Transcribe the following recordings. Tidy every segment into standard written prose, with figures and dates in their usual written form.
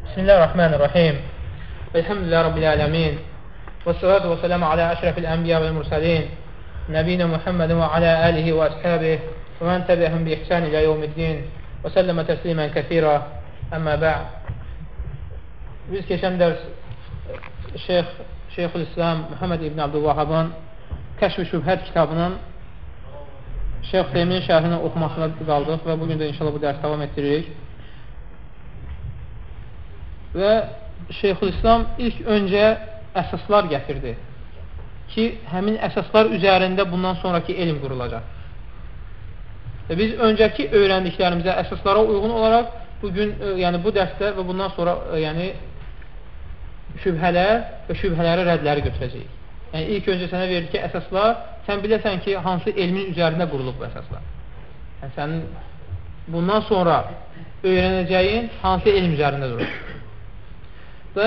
Bismillahirrahmanirrahim. Elhamdülillahi Rabbil alemin. Və salatu və selamu alə əşrəfil ənbiya və mürsəlin. Nəbiyyə Muhammedin və alə əlihi və əshabih və mən təbiəhəm bi ihsan ilə yevmiddin və səlləmə təslimən kəthira. Əmmə bə'd. Biz keçən dərs Şeyxülislam Muhammed İbn Abdülvahabın Kəşf-i Şübhət kitabının Şeyx Teyminin şərhini oxumasına qaldıq və bugün də inşallah bu dərs davam etdiririk. Və Şeyxülislam ilk öncə əsaslar gətirdi ki, həmin əsaslar üzərində bundan sonraki elm qurulacaq. Və biz öncəki öyrəndiklərimizə, əsaslara uyğun olaraq bugün, yəni bu dərsdə və bundan sonra şübhələr və şübhələri rədləri götürəcəyik. Yəni ilk öncə sənə verir ki, əsaslar, sən biləsən ki, hansı elmin üzərində qurulub bu əsaslar. Yəni sənin bundan sonra öyrənəcəyin hansı elm üzərində durur. Və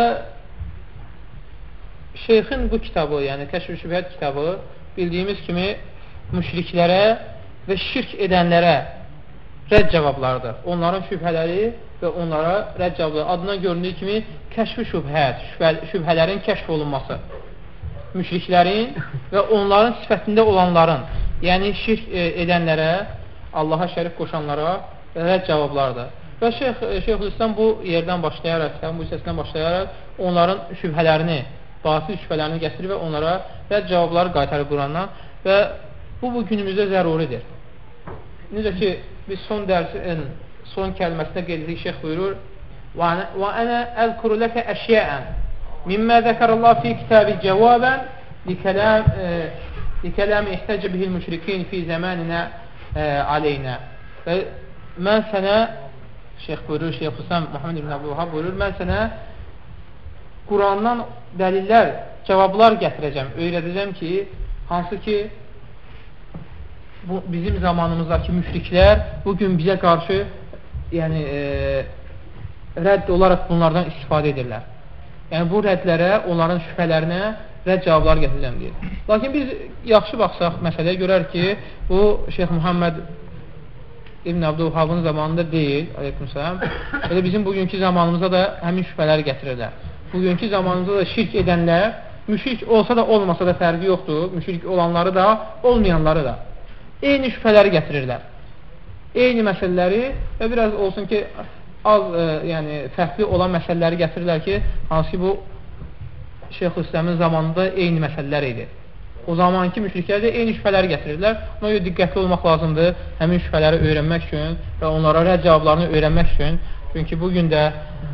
şeyxin bu kitabı, yəni Kəşf-i Şübhət kitabı bildiyimiz kimi müşriklərə və şirk edənlərə rədd cavablardır. Onların şübhələri və onlara rədd cavabları adından göründüyü kimi Kəşf-i Şübhət, şübhələrin kəşf olunması. Müşriklərin və onların sifətində olanların, yəni şirk edənlərə, Allaha şərik qoşanlara rədd cavablardır. Və Şeyxülislam bu yerdən başlayaraq, bu hissəsindən başlayaraq onların şübhələrini, batil şübhələrini gətirir və onlara rədd cavabları qaytarır Qurandan və bu günümüzdə zəruridir. Necə ki, biz son dərsin son kəlməsində qeyd edirik, şeyx buyurur və ənə əzkuru ləkə əşyəən mimmə zəkərəllah fi kitabi cəvabən likələmi ihtəcə bihil müşrikin fi zəməninə aleynə və mən sənə Şeyx buyurur, Şeyxülislam Muhammed İbn Abdülvahab buyurur, mən sənə Qurandan dəlillər, cavablar gətirəcəm, öyrədəcəm ki, hansı ki bizim zamanımızdakı müşriklər bugün bizə qarşı yəni, rədd olaraq bunlardan istifadə edirlər. Yəni bu rəddlərə, onların şübhələrinə rədd cavablar gətirəcəm deyir. Lakin biz yaxşı baxsaq məsələyə görər ki, bu Şeyx Muhammed İbn Abdülvahabın zamanında deyil, aleykümselam. Elə bizim bugünkü zamanımıza da həmin şübhələri gətirirlər. Bugünkü zamanımızda da şirk edənlər, müşrik olsa da olmasa da fərqi yoxdur. Müşrik olanları da, olmayanları da. Eyni şübhələri gətirirlər. Eyni məsələləri və biraz olsun ki, az yəni fərqli olan məsələləri gətirirlər ki, hansı ki bu Şeyxülislamın zamanında eyni məsələlər idi. O zamanki müşriklər də eyni şübhələri gətirirlər. Ona görə diqqətli olmaq lazımdır həmin şübhələri öyrənmək üçün və onlara rədd cavablarını öyrənmək üçün. Çünki bugün də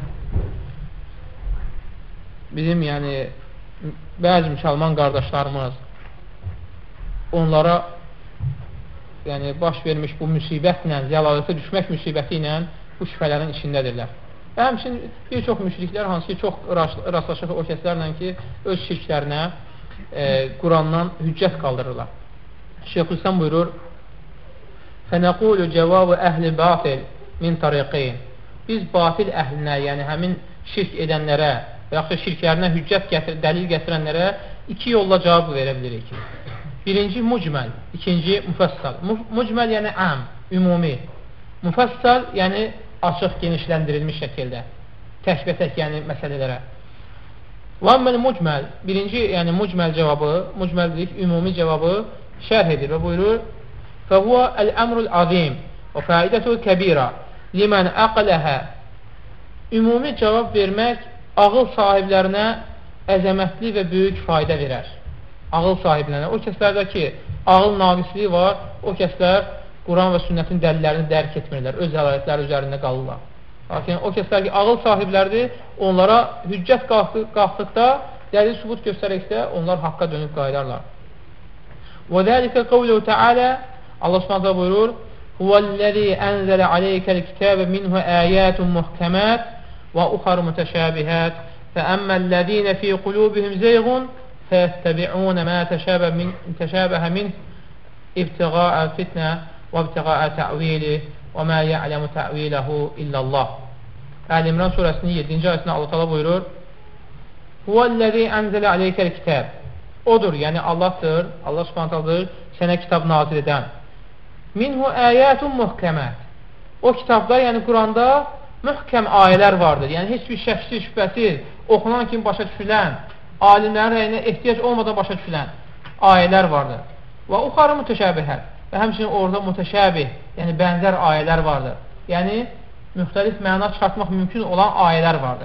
bizim yəni bəzi müsəlman qardaşlarımız onlara yəni baş vermiş bu müsibətlə, zəlalətə düşmək müsibəti ilə bu şübhələrin içindədirlər. Və həmçinin bir çox müşriklər, hansı ki çox rastlaşır o kəslərlə ki, öz şirklərinə Qurandan hüccət qaldırırlar. Şeyxülislam buyurur fənəqulu cəvabu əhli batil min tariqin. Biz batil əhlinə, yəni həmin şirk edənlərə və yaxud şirklərinə hüccət dəlil gətirənlərə iki yolla cavab verə bilirik. Birinci mucməl, ikinci müfəssal. Mucməl yəni əm, ümumi. Müfəssal yəni açıq, genişləndirilmiş şəkildə. Tək-bətək yəni məsələlərə. Və əmməl mucməl, birinci, yəni mucməl cavabı, mucməllik, ümumi cavabı şərh edir və buyurur fəhvə əl-əmrul azim və fəidətü kəbira limən əqləhə. Ümumi cavab vermək ağıl sahiblərinə əzəmətli və böyük fayda verər. Ağıl sahiblərinə. O kəslərdə ki, ağıl naqisliyi var, o kəslər Quran və sünnətin dəlillərini dərk etmirlər, öz əlayətləri üzərində qalırlar. Lakin o kəslər ki, ağıl sahiblərdir, onlara hüccət qalxdıqda, dəlil sübut göstərəkdə, onlar haqqa dönüb qaydarlar. Və dəlikə qavluhu təalə, Allah s.ə. buyurur, Huvəl-ləzi ənzələ aleykəl kitəbə minhu əyətun muhkəmət və uxar mütəşəbihət fə əmməl-ləzinə fi qulubihim zeyğun fəəttəbi'unə mə təşəbəhə min ibtiğaə fitnə və ibtiğaə tə'vili və mə ya'ləmu tə'viləhu illəllah. Əl-İmran surəsinin 7-ci ayəsində Allah təala buyurur Huvəl-ləzi ənzələ aleykəl kitəb. Odur, yəni Allahdır, Allah subhanətədir, sənə kitab nazil edən. Minhu əyətun muhkəmət. O kitabda, yəni Quranda mühkəm ayələr vardır. Yəni, heç bir şəksiz, şübhəsiz, oxunan kimi başa düşülən, alimlərin rəyinə ehtiyac olmadan başa düşülən ayələr vardır. Və uxarı mütəşəbihət. Və həmçinin orada mütəşəbih, yəni bənzər ayələr vardır. Yəni, müxtəlif məna çıxartmaq mümkün olan ayələr vardır.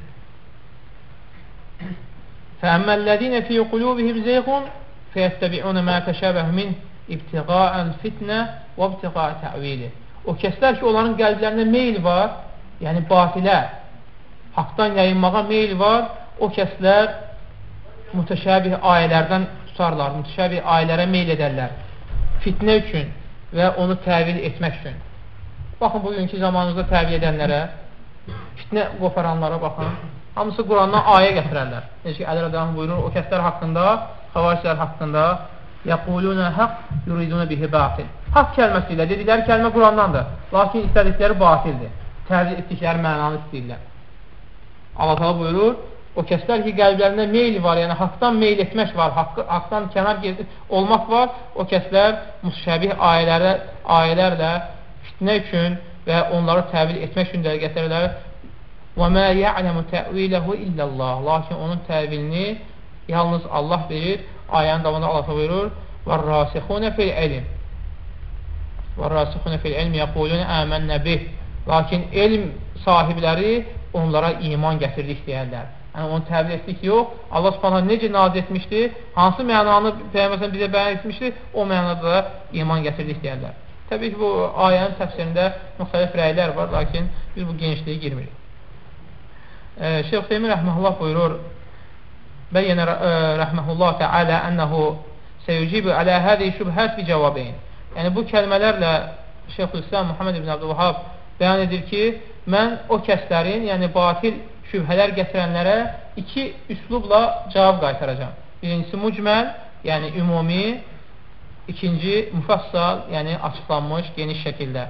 فَأَمَّا فِي قُلُوبِهِمْ زَيْغٌ فَيَتَّبِعُونَ مَا تَشَابَهَ مِنْ اِبْتِغَاءَ الْفِتْنَةِ وَابْتِغَاءَ تَعْوِيلِ O kəslər ki, onların qəlblərində meyl var, yəni batilə, haqdan yayınmağa meyl var, o kəslər mütəşəbih ayələrdən tutarlar, mütəşəbih ayələrə meyl edərlər. Fitnə üçün və onu təvil etmək üçün. Baxın, bugünkü zamanımızda təvil edənlərə, fitnə qoparanlara baxın. Hamısı Qurandan ayə gətirərlər. Necə ki, Əli Rədəhan buyurur, o kəslər haqqında, xavaricilər haqqında yəqulunə haqq, yuridunə bihi batil. Haqq kəlməsi ilə dedikləri kəlmə Qurandandır. Lakin istədikləri batildir. Təvil etdikləri mənanı istəyirlər. Allah təala buyurur, o kəslər ki, qəlblərində meyl var, yəni haqdan meyl etmək var, haqdan kənar olmaq var, o kəslər mütəşəbih ayələrlə fitnə üçün və onları təvil etmək üçün də gətirirlər. وَمَا يَعْلَمُ تَأْوِيلَهُ إِلَّا اللّٰهِ Lakin onun təvilini yalnız Allah verir. Ayənin davamında Allah buyurur وَالرَّاسِخُونَ فِي الْعِلْمِ وَالرَّاسِخُونَ فِي الْعِلْمِ يَقُولُونَ آمَنَّ بِهِ Lakin elm sahibləri onlara iman gətirdik deyərlər. Yəni, onu təvil etdik yox. Allah subhanahu necə nazil etmişdi, hansı mənanı Peyğəmbər bizə bəyan etmişdi, o mənada da iman gətirdik deyərlər. Təbii ki, bu ayənin təfsirində müxtəlif rəylər var, lakin biz bu genişliyə girmirik. Şeyx Hüseymin rəhməhullah buyurur, bəyyənə rəhməhullah təalə ənəhu seyucibu alə hədi şübhət bi cəvabeyn. Yəni, bu kəlmələrlə Şeyxülislam Muhammed ibn Abdülvahab bəyan edir ki, mən o kəslərin, yəni batil şübhələr gətirənlərə iki üslubla cavab qaytaracağım. Birincisi mücməl, yəni ümumi, ikinci müfəssal, yəni açıqlanmış, geniş şəkildə.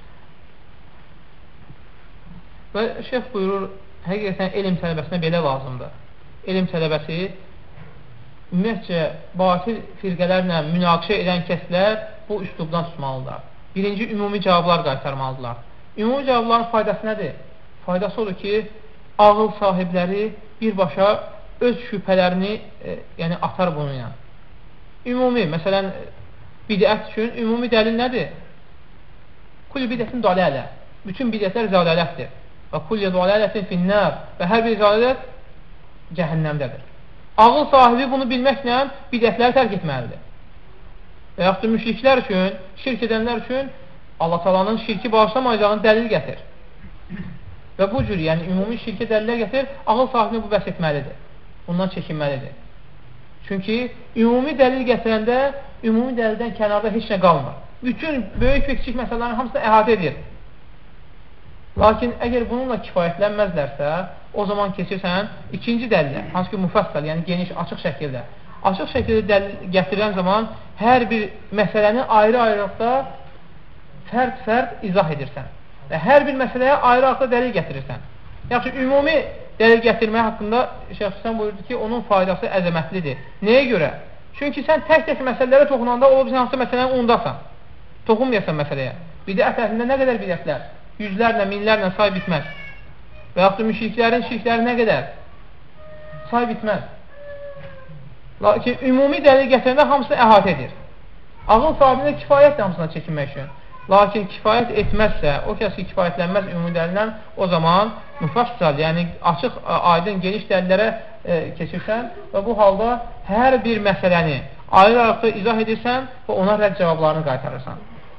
Və şeyx buyurur, həqiqətən elm tələbəsinə belə lazımdır. Elm tələbəsi ümumiyyətcə batil firqələrlə münaqişə edən kəslər bu üslubdan tutmalıdırlar. Birinci, ümumi cavablar qaytarmalıdırlar. Ümumi cavabların faydası nədir? Faydası odur ki, ağıl sahibləri birbaşa öz şübhələrini yəni atar bununla. Ümumi, məsələn, bidət üçün ümumi dəlil nədir? Kulli bidətin dalələ. Bütün bidətlər zələlətdir. Və kulli zələlətin finnər. Və hər bir zələlət cəhənnəmdədir. Ağıl sahibi bunu bilməklə bidətləri tərk etməlidir. Və yaxud da müşriklər üçün, şirk edənlər üçün Allah Taala'nın şirki bağışlamayacağını dəlil gətir. Və bu cür, yəni ümumi şirkə dəlillər gətir, ağıl sahibini bu bəs etməlidir. Bundan çəkinməlidir. Çünki ümumi dəlil gətirəndə, ümumi dəlildən kənarda heç nə qalmır. Bütün böyük və kiçik məsələlərin hamısını əhatə edir. Lakin əgər bununla kifayətlənməzlərsə, o zaman keçirsən ikinci dəlilə, hansı ki müfəssəl, yəni geniş, açıq şəkildə. Açıq şəkildə dəlil gətirən zaman hər bir məsələni ayrı-ayrılıqda fərd-fərd izah edirsən. Və hər bir məsələyə ayrı-ayrılıqda dəlil gətirirsən. Yaxşı, ümumi dəlil gətirmək haqqında Şeyx Hüseyin buyurdu ki, onun faydası əzəmətlidir. Nəyə görə? Çünki sən tək-tək məsələlərə toxunanda olub sən hansı məsələni undasan. Toxunmayasan məsələyə. Bidət əhlində nə qədər bidətlər? Yüzlərlə, minlərlə say bitməz. Və yaxud da müşriklərin şirkləri nə qədər? Say bitməz. Lakin ümumi dəlil gətirəndə hamısını əhatə edir. Ağıl sahibində kifayətdir hamısına çəkinmək üçün. Lakin kifayət etməzsə, o kəs ki kifayətlənməz ümumi dəlildən, o zaman müfəssal, yəni açıq, aydın, geniş dəlillərə keçirsən və bu halda hər bir məsələni ayrı-ayrılıqda izah edirsən və ona rədd cavablarını qaytarırsan.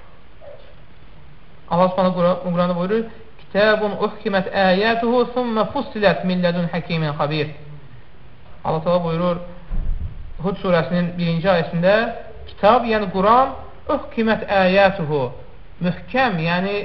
Allah Subhanahu Quranda buyurur: "Kitabun uhkimat ayatuhu thumma fussilat min ladun hakimin xabir." Allah Teala buyurur Hud surəsinin 1-ci ayəsində kitab, yəni Quran uhkimat ayatuhu möhkəm, yəni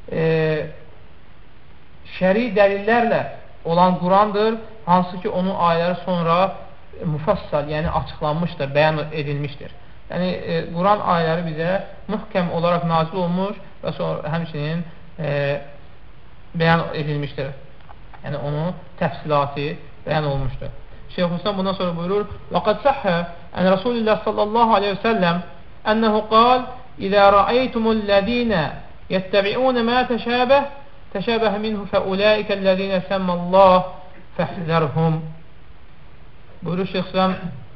şəri dəlillərlə olan Qurandır, hansı ki onun ayələri sonra müfəssal, yəni açıqlanmışdır, bəyan edilmişdir. Yəni Quran ayələri bizə möhkəm olaraq nazil olmuş və sonra həmçinin bəyan edilmişdir. Yəni onun təfsilatı bəyan olmuşdur. Şeyx Hüseyin bundan sonra buyurur: "Laqad sahha an Rasulullah sallallahu alayhi ve sellem ennehu qal: İzâ ra'aytumul ladîne yettebi'ûne mâ teşâbeh təşəbəh minhu fəuləikəl-ləzīnə səməlləh fəhzərhum. Buyurur Şeyx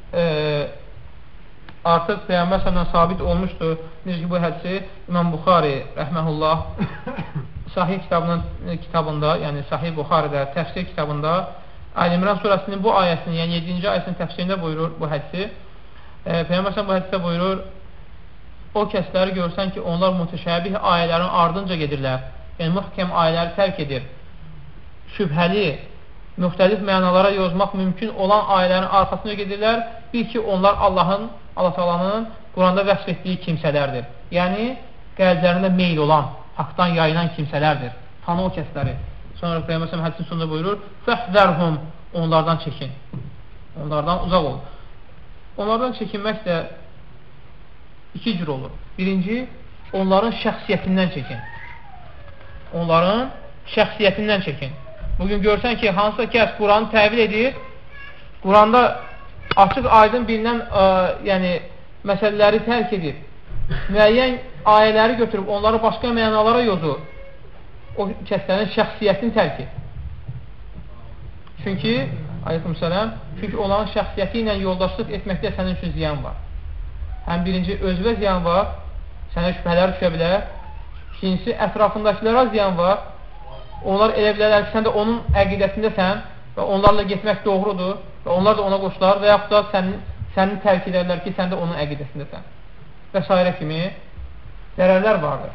artıq Peyğəmbər s.ə.v sabit olmuşdur. Necə ki, bu hədisi İmam Buxari rəhməhullah Sahih kitabında, yəni Sahih Buxaridə, təfsir kitabında Əl-İmran surəsinin bu ayəsinin, yəni 7-ci ayəsinin təfsirində buyurur bu hədisi. Peyğəmbər s.ə.v bu hədisdə buyurur, o kəsləri görsən ki, onlar mütəşəbih ayələrin ardınca gedirlər. Yəni, mühkəm ayələri tərk edir. Şübhəli, müxtəlif mənalara yozmaq mümkün olan ayələrin arxasına gedirlər. Bil ki, onlar Allah Taala'nın Quranda vəsf etdiyi kimsələrdir. Yəni, qəlblərində meyl olan, haqdan yayılan kimsələrdir. Tanı o kəsləri. Sonra Peyğəmbər s.ə.v hədisin sonunda buyurur, fəhdərhum, onlardan çəkin. Onlardan uzaq ol. Onlardan çəkinmək də iki cür olur. Birinci, onların şəxsiyyətindən çəkin. Onların şəxsiyyətindən çəkin. Bugün görsən ki, hansısa kəs Quranı təvil edir, Quranda açıq aydın bilinən məsələləri tərk edir. Müəyyən ayələri götürüb, onları başqa mənalara yozur. O kəslərin şəxsiyyətini tərk edir. Çünki, çünki onların şəxsiyyəti ilə yoldaşlıq etməkdə sənin üçün ziyan var. Həm birinci, özünə ziyan var, sənə şübhələr düşə bilər. İkincisi, ətrafındakilərə ziyan var. Onlar elə bilərlər ki, sən də onun əqidəsindəsən və onlarla getmək doğrudur və onlar da ona qoşular və yaxud da səni tərk edərlər ki, sən də onun əqidəsindəsən və s. kimi zərərlər vardır.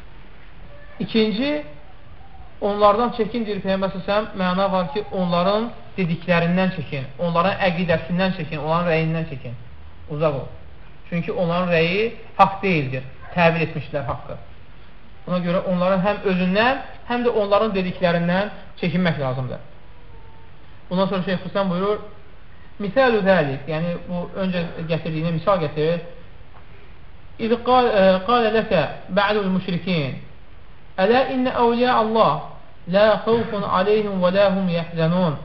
İkinci, onlardan çəkin deyir Peyğəmbər s.ə.v məna var ki, onların dediklərindən çəkin, onların əqidəsindən çəkin, onların rəyindən çəkin, uzaq ol. Çünki onların rəyi haqq deyildir, təbil etmişlər haqqı. Ona görə onların həm özündən, həm də onların dediklərindən çəkinmək lazımdır. Bundan sonra Şeyx Hüseyin buyurur, misal-ü zəlik, yəni bu öncə gətirdiyini misal gətirir. İz qalə ləkə bə'dul müşrikin, ələ innə əvliyə Allah, la xavfun aleyhim və la hum yəhzənun.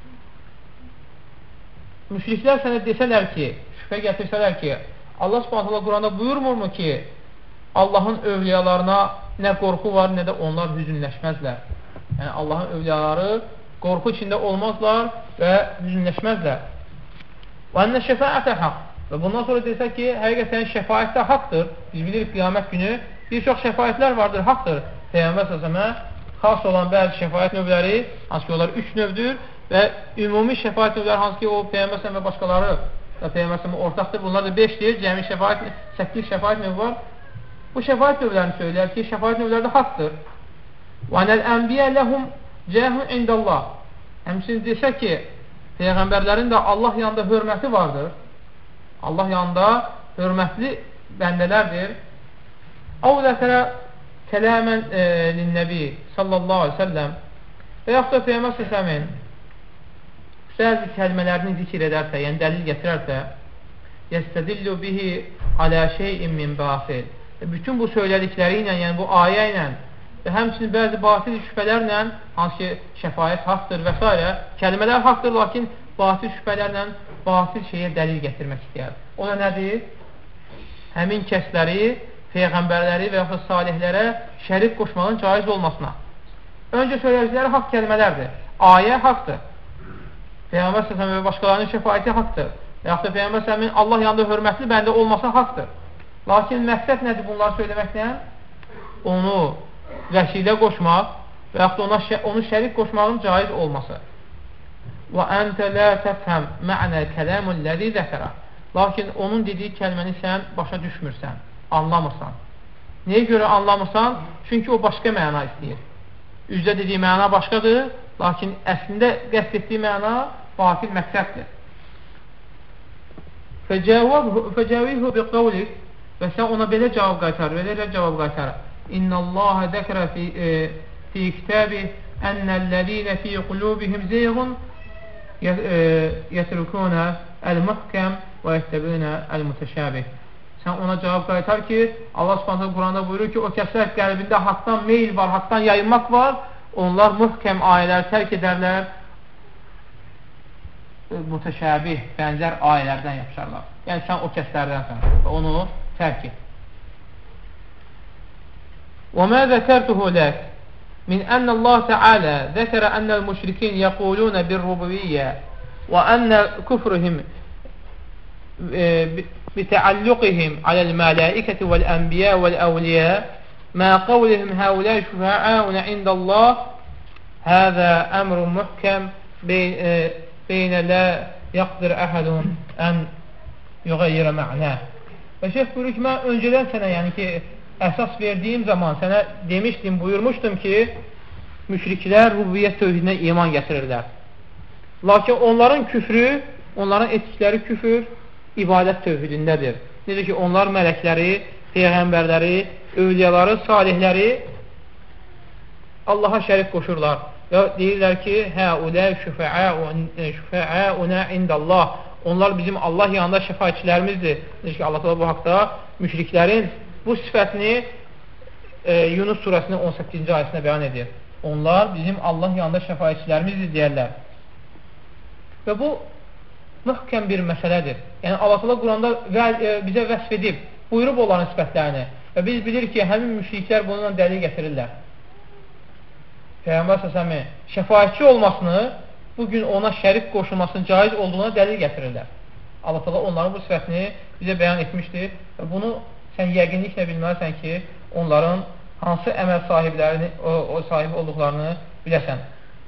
Müşriklər sənə desələr ki, şübhə gətirsələr ki, Allah subhanətələ Quranda buyurmurmu ki, Allahın övliyalarına nə qorxu var, nə də onlar hüzünləşməzlər. Yəni, Allahın övliyaları qorxu içində olmazlar və hüzünləşməzlər. Və ənə şəfaətə haqq. Və bundan sonra desək ki, həqiqətən şəfaət də haqdır. Biz bilirik, qiyamət günü bir çox şəfaətlər vardır, haqdır. Peyğəmbər s.ə.və xas olan bəzi şəfaət növləri, hansı ki, onlar 3 növdür və ümumi şəfaət növləri, hansı ki, o Peyğəmbər s.ə.və başqaları və Peyğəmbər s.ə.və ortaqdır. Bunlar da 5-dir, cəmi 8 şəfaət növü var. Bu şəfaət növlərini söyləyər ki, şəfaət növləri də haqdır. Və ənəl-ənbiyə ləhum cəhun indəllah. Həmçinin desək ki, Peyğəmbərlərin də Allah yanında hörməti vardır. Allah yanında hörmətli bəndələrdir. Əv zəkərə kələmən linnəbi sallallahu aleyhi ve səlləm və yaxud da Peyğəmbər s.ə.v-in bəzi kəlmələrini zikr edərsə, yəni dəlil gətirərsə, yəstədillu bihi alə şeyin min basil. Bütün bu söylədikləri ilə, yəni bu ayə ilə və həmçinin bəzi batil şübhələrlə, hansı ki, şəfayət haqdır və s. Kəlmələr haqdır, lakin batil şübhələrlə batil şeyə dəlil gətirmək istəyər. O da nədir? Həmin kəsləri, Peyğəmbərləri və yaxud salihlərə şərik qoşmağın caiz olmasına. Öncə söylədikləri haqq kəlmələrdir. Ayə haqdır. Peyğəmbər s.ə.v və başqalarının şəfayəti haqdır. Və yaxud da Peyğəmbər s.ə.v-in Allah yanında hörmətli bəndə olması haqdır. Lakin məqsəd nədir bunları söyləməklə? Onu vəsilə qoşmaq və yaxud da onu şərik qoşmağın caiz olması. Və əntə lə təfhəm mə'nə kələmul ləzi zəkərə. Lakin onun dediyi kəlməni sən başa düşmürsən, anlamırsan. Nəyə görə anlamırsan? Çünki o başqa məna istəyir. Üzdə dediyi məna başqadır, lakin əslində qəsd etdiyi məna batil məqsəddir. Fəcəvihü bi qavlik və sən ona belə cavab qaytar, belə cavab qaytar. İnnəllaha zəkərə fi kitabi ennəl-ləzīnə fi qulubihim zeyğun yətrükûnə əl-muhkəm və yəttəbünə əl-mütəşəbih. Sən ona cavab qaytar ki, Allah Subhanahu Quranda buyurur ki, o kəslər qəlbində haqdan meyl var, haqdan yayınmaq var, onlar mühkəm ayələr tərk edərlər, mütəşəbih, bənzər ayələrdən yapışarlar. Yəni, sən o kəslərdənsən və onu tərk et. Və mə zəkərtuhu lək. min ənə Allah Teala zəkərə ənəl müşrikin yəqulunə bir-rububiyyə və ənə küfrühüm bitəalluqihim aləl-mələikəti vəl-ənbiyə vəl-əvliyə mə qavlihim həulə şüfəəunə indəllah həzə əmrun muhkəm beynə lə yaqdir əhədun ən yuğayyirə mə'nə. Və şeyh buyurur ki, mən öncədən sənə, yəni ki, əsas verdiyim zaman sənə demişdim, buyurmuşdum ki, müşriklər rububiyyət tövhidinə iman gətirirlər. Lakin onların küfrü, onların etdikləri küfür ibadət tövhidindədir. Necə ki, onlar mələkləri, peyğəmbərləri, övliyaları, salihləri Allaha şərik qoşurlar. Və deyirlər ki, həulə şüfəəunə indəllah. Onlar bizim Allah yanında şəfaətçilərimizdir. Necə ki, Allah bu haqda müşriklərin bu sifətini Yunus surəsinin 18-ci ayəsində bəyan edir. Onlar bizim Allah yanında şəfaətçilərimizdir deyərlər. Və bu mühkəm bir məsələdir. Yəni Allah Quranda bizə vəsf edib, buyurub onların sifətlərini və biz bilirik ki, həmin müşriklər bununla dəlil gətirirlər. Peyğəmbər s.ə.v şəfaətçi olmasını, bugün ona şərik qoşulmasının caiz olduğuna dəlil gətirirlər. Allah onların bu sifətini bizə bəyan etmişdir və bunu sən yəqinliklə bilməlisən ki, onların hansı əməl sahiblərini, o sahibi olduqlarını biləsən.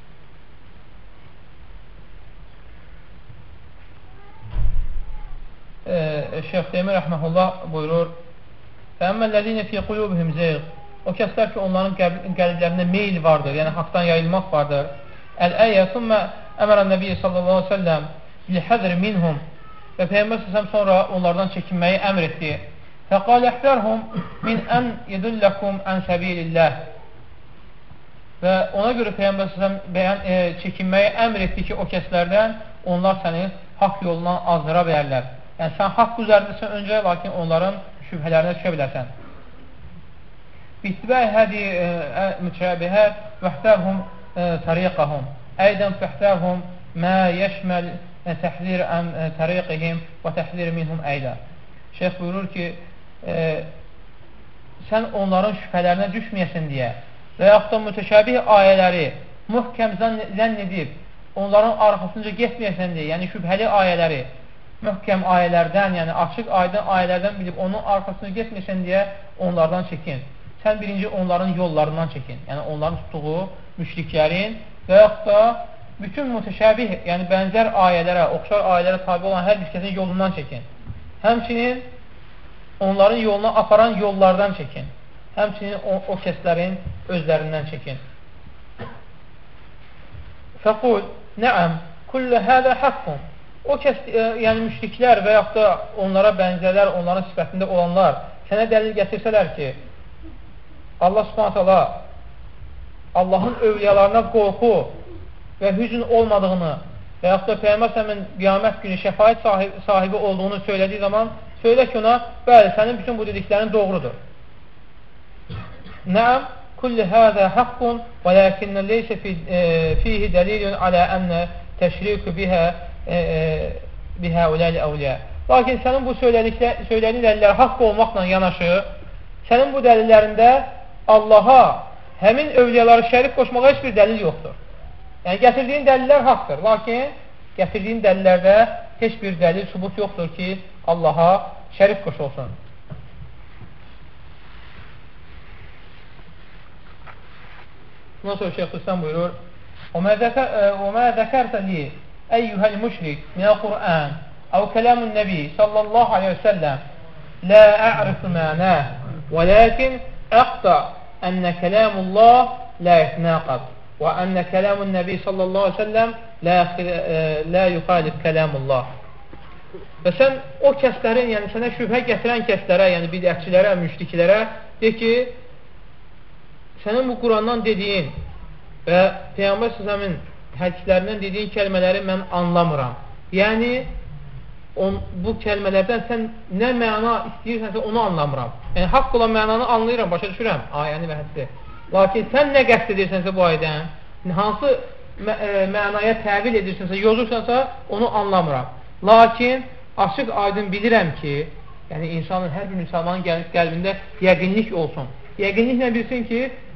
Şeyh Teymiyyə rəhməhullah buyurur: "Fəəmməlləzîne fî qulûbihim zeyğ." O kəslər ki, onların qəlblərində meyl vardır, yəni haqdan yayılmaq vardır. Əl-əyə thumma əmərən nəbiyyə sallallahu aleyhi ve sellem bil-həzr minhum. Və Peyğəmbər s.ə.v sonra onlardan çəkinməyi əmr etdi. Fəqal əhdərhum min ən yedulləkum ən səbililləh. Və ona görə Peyğəmbər s.ə.v çəkinməyi əmr etdi ki, o kəslərdən onlar səni haqq yolundan azdıra bilərlər. Yəni sən haqq üzərindesən öncə, lakin onların şübhələrinə düşə bilərsən. Bitbəy hədi mütəşəbihə vəhdərhum tariqəhum. Əydən fəhdərhum mə yəşməl təhzir ən tariqihim və təhzir minhum əydə. Şeyh buyurur ki, sən onların şübhələrinə düşməyəsin deyə və yaxud da mütəşəbih ayələri mühkəm zənn edib onların arxasınca getməyəsən deyə, yəni şübhəli ayələri mühkəm ayələrdən, yəni açıq aydın ayələrdən bilib onun arxasına getməyəsən deyə onlardan çəkin. Sən birinci onların yollarından çəkin. Yəni onların tutduğu müşriklərin və yaxud da bütün mütəşəbih, yəni bənzər ayələrə, oxşar ayələrə tabi olan hər bir kəsin yolundan çəkin. Həmçinin onların yoluna aparan yollardan çəkin. Həmçinin o kəslərin özlərindən çəkin. Fəqul, nəəm, kullə hədə haqqun. O kəs, yəni müşriklər və yaxud da onlara bənzərlər, onların sifətində olanlar sənə dəlil gətirsələr ki, Allah subhanətələ Allahın övliyalarına qorxu və hüzün olmadığını və yaxud da Peyğəmbər s.ə.v-in qiyamət günü şəfaət sahibi olduğunu söylədiyi zaman söylə ki ona, bəli, sənin bütün bu dediklərin doğrudur. Nəəm, kulli həzə haqqun və ləkinnə leysə fihi dəlilun alə ənə təşrikü bihə uləli əvliyə. Lakin sənin bu söylədiyin dəlillər haqq olmaqla yanaşı, sənin bu dəlillərində Allaha həmin övliyaları şərik qoşmağa heç bir dəlil yoxdur. Yəni, gətirdiyin dəlillər haqdır, lakin gətirdiyin dəlillərdə heç bir dəlil, sübut yoxdur ki, Allaha şərik qoşulsun. Bundan sonra Şeyh Hüsnən buyurur: وَمَا ذَكَرْتَ لِي أَيُّهَا الْمُشْرِكِ مِنَ الْقُرْآنِ أَوْ كَلَامُ النَّبِي صلى الله عليه وسلم لا أعرف معناه ولكن أقطع أن كلام الله لا يتناقض وأن كلام النبي صلى الله عليه وسلم لا يخالف كلام الله. Və sən o kəslərin, yəni sənə şübhə gətirən kəslərə, yəni bidətçilərə, müşriklərə de ki, sənin bu Qurandan dediyin və Peyğəmbər s.ə.v-in hədislərindən dediyin kəlmələri mən anlamıram. Yəni, bu kəlmələrdən sən nə məna istəyirsənsə onu anlamıram. Yəni, haqq olan mənanı anlayıram, başa düşürəm ayəni və hədisi. Lakin sən nə qəsd edirsənsə bu ayədən, hansı mənaya təvil edirsənsə, yozursansa onu anlamıram. Lakin açıq aydın bilirəm ki, yəni insanın, hər bir müsəlmanın qəlbində yəqinlik olsun. Yəqinliklə bilsin ki,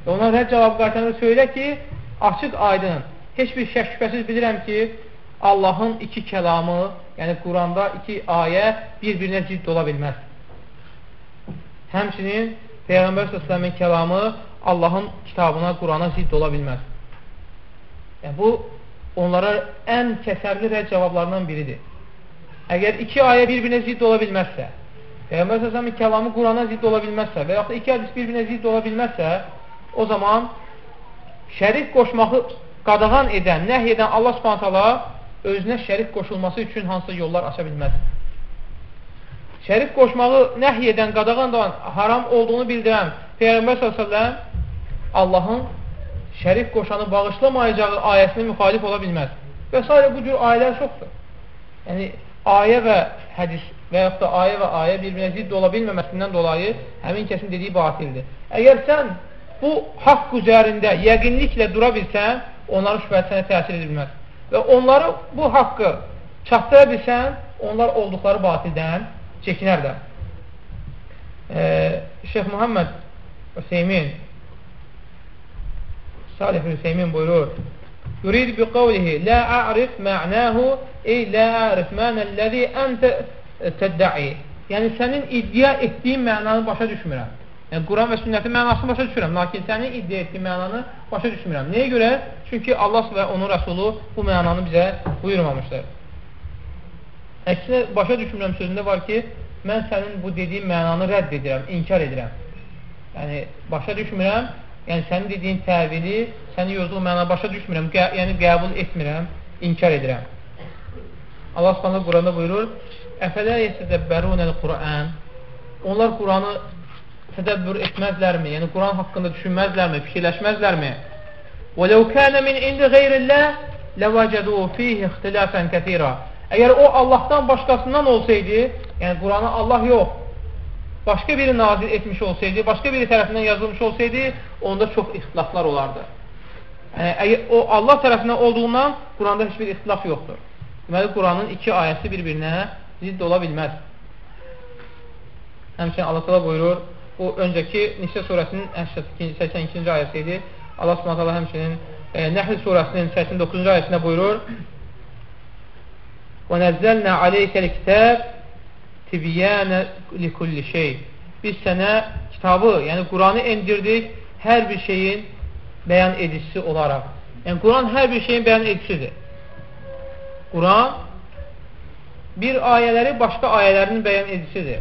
Ona rədd cavabı qaytaranda söylə ki, açıq aydın, heç bir şək şübhəsiz bilirəm ki, Allahın iki kəlamı, yəni Quranda iki ayə bir-birinə zidd ola bilməz. Həmçinin Peyğəmbər s.ə.v-in kəlamı Allahın kitabına, Qurana zidd ola bilməz. Yəni, bu, onlara ən kəsərli rədd cavablarından biridir. Əgər iki ayə bir-birinə zidd ola bilməzsə, Peyğəmbər s.ə.v-in kəlamı Qurana zidd ola bilməzsə və yaxud da iki hədis bir-birinə zidd ola bilməzsə, o zaman şərik qoşmağı qadağan edən, nəhy edən Allah s.ə.v özünə şərik qoşulması üçün hansısa yollar aça bilməz. Şərik qoşmağı nəhy edən, qadağan edən, haram olduğunu bildirən Peyğəmbər s.ə.v Allahın şərik qoşanı bağışlamayacağı ayəsinə müxalif ola bilməz. Və s. bu cür ayələr çoxdur. Yəni, ayə və hədis və yaxud da ayə və ayə bir-birinə zidd ola bilməməsindən dolayı həmin kəsin dediyi batildir. Əgər sən bu haqq üzərində yəqinliklə dura bilsən, onların şübhəsi sənə təsir edilməz. Və onları bu haqqı çatdıra bilsən, onlar olduqları batildən çəkinər də. Şeyx Muhammed Hüseymin Salih Hüseymin buyurur: Yurid bi qavlihi la a'rif ma'nahu ey la a'rif ma'nəl-ləzi əntə təddə'i. Yəni, sənin iddia etdiyin mənanı başa düşmürəm. Yəni, Quran və sünnətin mənasını başa düşmürəm. Lakin sənin iddia etdiyin mənanı başa düşmürəm. Nəyə görə? Çünki Allah və onun Rəsulu bu mənanı bizə buyurmamışdır. Əksinə, başa düşmürəm sözündə var ki, mən sənin bu dediyin mənanı rədd edirəm, inkar edirəm. Yəni, başa düşmürəm, yəni sənin dediyin təvili, sənin yozduğu mənanı başa düşmürəm, yəni qəbul etmirəm, inkar edirəm. Allah s.ə.v Quranda buyurur: Əfələ yətədəbbərunəl Qur'an. Onlar Quranı tədəbbür etməzlərmi? Yəni, Quran haqqında düşünməzlərmi? Fikirləşməzlərmi? وَلَوْ كَانَ مِنْ عِنْدِ غَيْرِ اللّٰهِ لَوَجَدُوا فِيهِ اخْتِلَافًا كَثِيرًا. Əgər o Allahdan başqasından olsaydı, yəni Quranı Allah yox, başqa biri nazil etmiş olsaydı, başqa biri tərəfindən yazılmış olsaydı, onda çox ixtilaflar olardı. Yəni, o Allah tərəfindən olduğundan Quranda heç bir ixtilaf yoxdur. Deməli, Quranın iki ayəsi bir-birinə zidd ola bilməz. Həmçinin Allah təala buyurur, bu öncəki Nisə surəsinin 82-ci ayəsi idi. Allah s.ə.v həmçinin Nəhl surəsinin 89-cu ayəsində buyurur: وَنَزَّلْنَا عَلَيْكَ الْكِتَابِ تِبِيَانَ لِكُلِّ şey. Biz sənə kitabı, yəni Quranı endirdik hər bir şeyin bəyan edicisi olaraq. Yəni, Quran hər bir şeyin bəyan edicisidir. Quran bir ayələri başqa ayələrin bəyan edicisidir.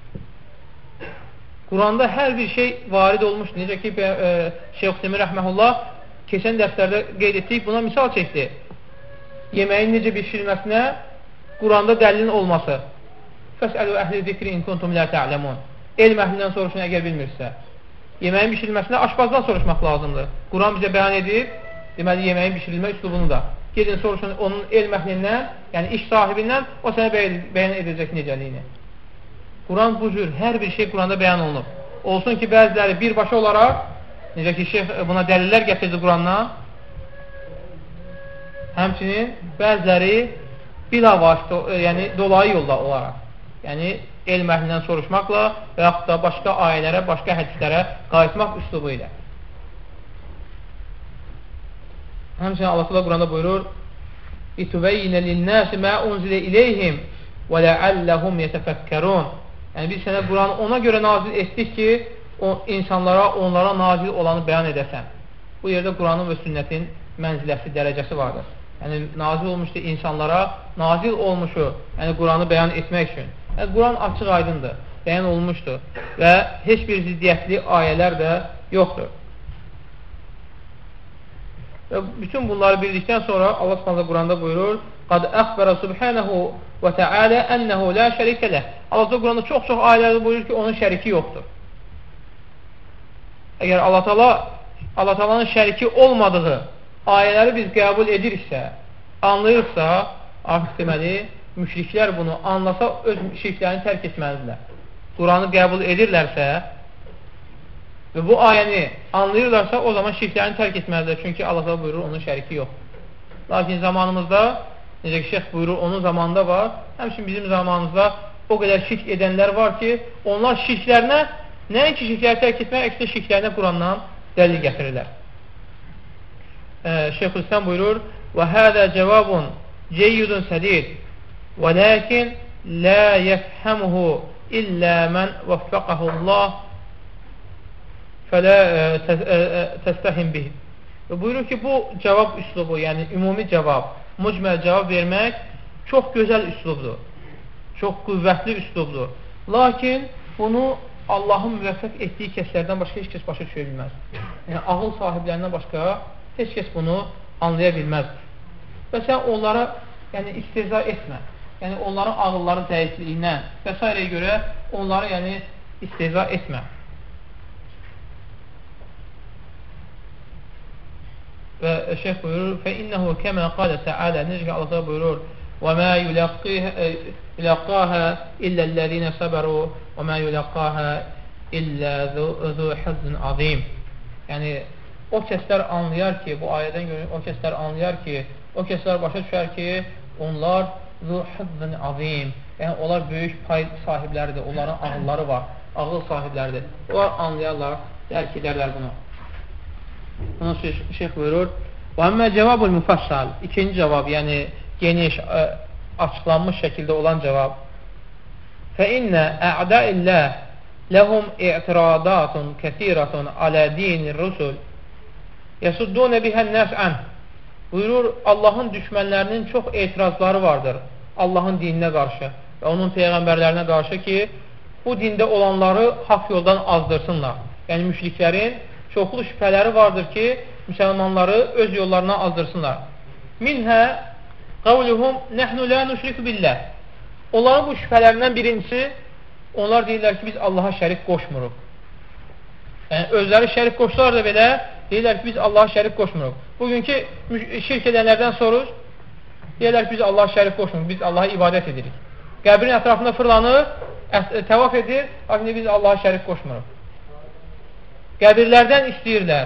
Quranda hər bir şey varid olmuşdur. Necə ki, Şeyx Hüseymin Rəhməhullah keçən dərslərdə qeyd etdik, buna misal çəkdi. Yeməyin necə bişirilməsinə Quranda dəlilin olması. Fəsəlu əhli zikri in kuntum la ta'lemun. Elm əhlindən soruşun əgər bilmirsə. Yeməyin bişirilməsinə aşpazdan soruşmaq lazımdır. Quran bizə bəyan edir, deməli yeməyin bişirilmə üslubunu da. Gedin soruşun onun elm əhlindən, yəni iş sahibindən, o sənə bəyan edəcək necəliyini. Quran bu cür, hər bir şey Quranda bəyan olunub. Olsun ki, bəziləri birbaşa olaraq, necə ki, şeyh buna dəlillər gətirdi Qurandan, həmçinin bəziləri bilavasitə, yəni dolayı yolla olaraq, yəni elm əhlindən soruşmaqla və yaxud da başqa ayələrə, başqa hədislərə qayıtmaq üslubu ilə. Həmçinin Allah təala Quranda buyurur: "İtubeyyinə lin-nasi ma unzile ileyhim və la'allahum yetefekkerun." Yəni biz sənə Quranı ona görə nazil etdik ki, o insanlara, onlara nazil olanı bəyan edəsən. Bu yerdə Quranın və sünnətin mənziləsi, dərəcəsi vardır. Yəni nazil olmuşdur insanlara, nazil olmuşu, yəni Quranı bəyan etmək üçün. Yəni Quran açıq aydındır, bəyan olmuşdur və heç bir ziddiyyətli ayələr də yoxdur. Və bütün bunları bildikdən sonra Allah Subhanahu Quranda buyurur: "Qad əxbərə subhanahu və təala ennehu la şərikə leh." Allah Quranda çox-çox ayələrdə buyurur ki, onun şəriki yoxdur. Əgər Allah Taala'nın şəriki olmadığı ayələri biz qəbul ediriksə, anlayırsa, artıq deməli, müşriklər bunu anlasa öz şirklərini tərk etməlidirlər. Quranı qəbul edirlərsə və bu ayəni anlayırlarsa, o zaman şirklərini tərk etməlidirlər. Çünki Allah Taala buyurur, onun şəriki yox. Lakin zamanımızda, necə ki, şeyx buyurur, onun zamanında var, həmçinin bizim zamanımızda o qədər şirk edənlər var ki, onlar şirklərinə, nəinki şirkləri tərk etmək, əksinə şirklərinə Qurandan dəlil gətirirlər. Şeyxülislam buyurur: "Və həzə cavabun ceyyidun sədid, və lakin la yefhamuhu illə mən vəffəqəhullah fələ təstəhim bih." Buyurur ki, bu cavab üslubu, yəni ümumi cavab, mücməl cavab vermək çox gözəl üslubdur, çox qüvvətli üslubdur. Lakin bunu Allahın müvəffəq etdiyi kəslərdən başqa heç kəs başa düşə bilməz. Yəni, ağıl sahiblərindən başqa heç kəs bunu anlaya bilməz. Və sən onlara istehza etmə. Yəni, onların ağılların zəifliyindən və s. görə onlara istehza etmə. Və şeyh buyurur: فَإِنَّهُ كَمَا قَالَ تَعَالَى necə ki Allah buyurur: وَمَا يُلَقَّاهَا إِلَّا الَّذِينَ صَبَرُوا وَمَا يُلَقَّاهَا إِلَّا ذُو حَظٍّ عَظِيمٍ. Yəni, o kəslər anlayar ki, bu ayədən görə o kəslər anlayar ki, o kəslər başa düşər ki, onlar ذُو حَظٍّ عَظِيمٍ. Yəni, onlar böyük pay sahibləridir, onların ağılları var, ağıl sahibləridir. Onlar anlayarlar, dərk edərlər bunu. Onun için şeyh buyurur: وَأَمَّا جَوَابُ الْمُفَصَّلِ İkinci cavab, yəni geniş, açıqlanmış şəkildə olan cavab. فَإِنَّ أَعْدَاءِ اللّٰهِ لَهُمْ اِعْتِرَادَاتٌ كَثِيرَةٌ عَلَى دِينِ الرُّسُلِ يَسُدُّونَ بِهَا النَّاسِ عَنْهِ Buyurur, Allahın düşmənlərinin çox etirazları vardır Allahın dininə qarşı və onun peyğəmbərlərinə qarşı ki, bu dində olanları haqq yoldan azdırsınlar. Yəni, müşriklərin çoxlu şübhələri vardır ki, müsəlmanları öz yollarına azdırsınlar. Minhə qavluhum nəhnu la nüşriku billah. Onların bu şübhələrindən birincisi, onlar deyirlər ki, biz Allaha şərik qoşmuruq. Yəni, özləri şərik qoşsalar da belə, deyirlər ki, biz Allaha şərik qoşmuruq. Bugünkü şirk edənlərdən sorur, deyirlər ki, biz Allaha şərik qoşmuruq, biz Allaha ibadət edirik. Qəbrin ətrafında fırlanır, təvaf edir, lakin biz Allaha şərik qoşmuruq. Qəbirlərdən istəyirlər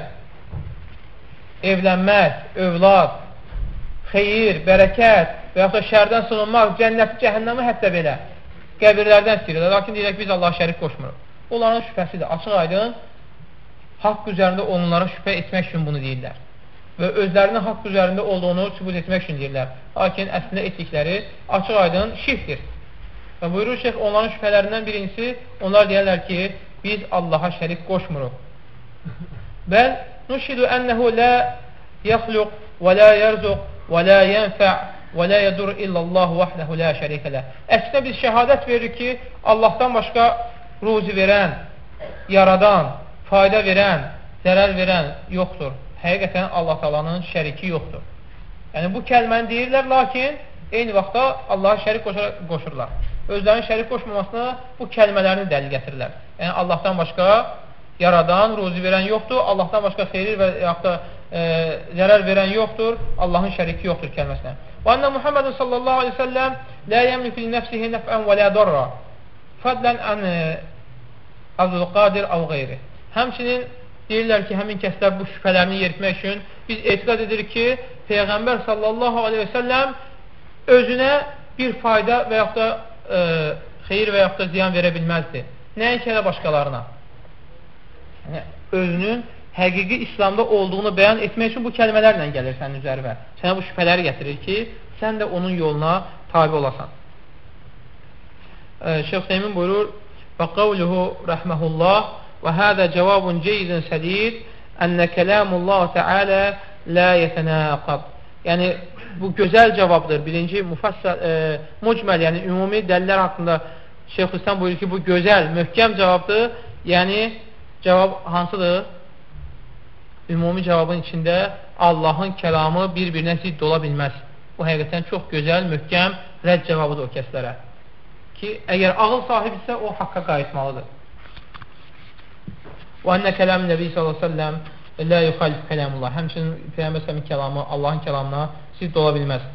evlənmək, övlad, xeyir, bərəkət və yaxud da şərdən sığınmaq, cənnəti, cəhənnəmi hətta belə qəbirlərdən istəyirlər. Lakin deyirək, biz Allaha şərik qoşmuruq. Onların şübhəsidir, açıq aydın haqq üzərində onlara şübhə etmək üçün bunu deyirlər. Və özlərinin haqq üzərində olduğunu sübut etmək üçün deyirlər. Lakin əslində etdikləri açıq aydın şirkdir. Və buyurur şeyh, onların şübhələrindən birincisi, onlar deyərlər ki, biz Allaha şərik qoşmuruq. Bəl nuşhidu ənəhu la yaxluq və la yərzuq və la yənfə' və la yedur illallah vəhdəhu la şərikə ləh. Əksinə biz şəhadət veririk ki, Allahdan başqa ruzi verən, yaradan, fayda verən, zərər verən yoxdur. Həqiqətən Allah Taala'nın şəriki yoxdur. Yəni bu kəlməni deyirlər, lakin eyni vaxtda Allaha şərik qoşurlar. Özlərinin şərik qoşmamasına bu kəlmələrini dəlil gətirirlər. Yəni Allahdan başqa yaradan, ruzi verən yoxdur, Allahdan başqa xeyir və yaxud da zərər verən yoxdur, Allahın şəriki yoxdur kəlməsinə. Və anna Muhammedun sallallahu aleyhi ve sellem la yemliku li nefsihi nef'en və la darra fadlan an Abdülqadir av qeyri. Həmçinin deyirlər ki, həmin kəslər bu şübhələrini yeritmək üçün biz etiqad edirik ki, Peyğəmbər sallallahu aleyhi ve sellem özünə bir fayda və yaxud da xeyir və yaxud da ziyan verə bilməzdi. Nəinki elə başqalarına. Yəni, özünün həqiqi İslamda olduğunu bəyan etmək üçün bu kəlmələrlə gəlir sənin üzərinə. Sənə bu şübhələri gətirir ki, sən də onun yoluna tabi olasan. Şeyh Seymin buyurur: və qavluhu rəhməhullah və hədə cavabun ceydin sədid ənə kəlamullah Teala la yetənəqab. Yəni, bu gözəl cavabdır. Birinci, mücməl, yəni ümumi dəlillər haqqında Şeyh Hüsnən buyurur ki, bu gözəl, möhkəm cavabdır. Yəni, cavab hansıdır? Ümumi cavabın içində Allahın kəlamı bir-birinə zidd ola bilməz. Bu həqiqətən çox gözəl, möhkəm rədd cavabıdır o kəslərə. Ki, əgər ağıl sahibisə, o haqqa qayıtmalıdır. Və ənə kəlam Nəbi s.ə.v la yuxalif kəlamullah. Həmçinin Peyğəmbər s.ə.v-in kəlamı Allahın kəlamına zidd ola bilməz.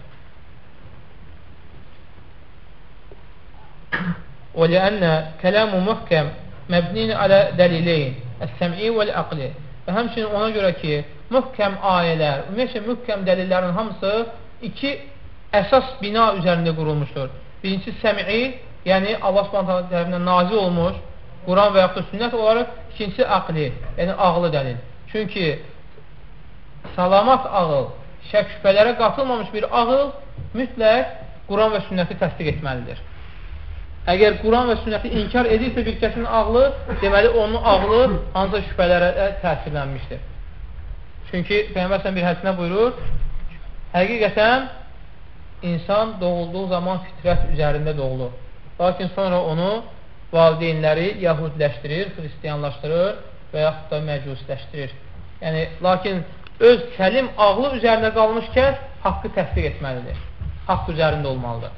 Və ləənnə kəlamu mühkəm məbnin alə dəliləyin əs-səm'i vəl-əqli. Və həmçinin ona görə ki, mühkəm ayələr, ümumiyyətlə mühkəm dəlillərin hamısı iki əsas bina üzərində qurulmuşdur. Birincisi səm'i, yəni Allah Subhanahu tərəfindən nazil olmuş Quran və yaxud da sünnət olaraq, ikincisi əqli, yəni ağlı dəlil. Çünki salamat ağıl, şək şübhələrə qatılmamış bir ağıl mütləq Quran və sünnəti təsdiq etməlidir. Əgər Quran və sünnəti inkar edirsə bir kəsin ağlı, deməli onun ağlı hansısa şübhələrə təsirlənmişdir. Çünki Peyğəmbər bir hədisində buyurur, həqiqətən insan doğulduğu zaman fitrət üzərində doğulur. Lakin sonra onu valideynləri yahudiləşdirir, xristiyanlaşdırır və yaxud da məcusiləşdirir. Yəni, lakin öz səlim ağlı üzərində qalmış kəs haqqı təsdiq etməlidir. Haqq üzərində olmalıdır.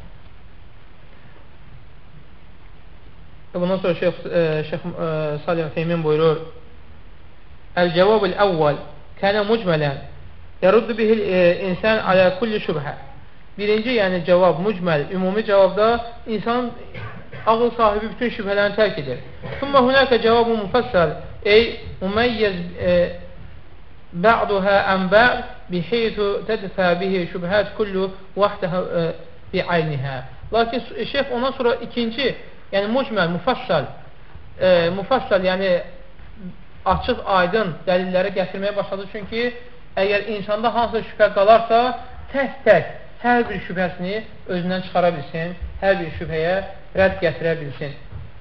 Bundan sonra Şeyx Salih Feymin buyurur, Əl-cəvab-ül əvvəl kənə mücmələn yəruddu bihil insan alə kulli şübhə. Birinci, yəni cavab, mücməl, ümumi cavabda insanın ağıl sahibi bütün şübhələrini tərk edir. Sümmə hunəkə cavab-ı müfəssəl ey müməyyəz bə'duhə ənbə'r biheytü tədfə bihi şübhət kullu vahdəhə bi'aynihə. Lakin şeyh ondan sonra ikinci, yəni mücməl, müfəssəl, yəni açıq, aydın dəlilləri gətirməyə başladı. Çünki əgər insanda hansı şübhə qalarsa, tək-tək hər bir şübhəsini özündən çıxara bilsin, hər bir şübhəyə rədd gətirə bilsin.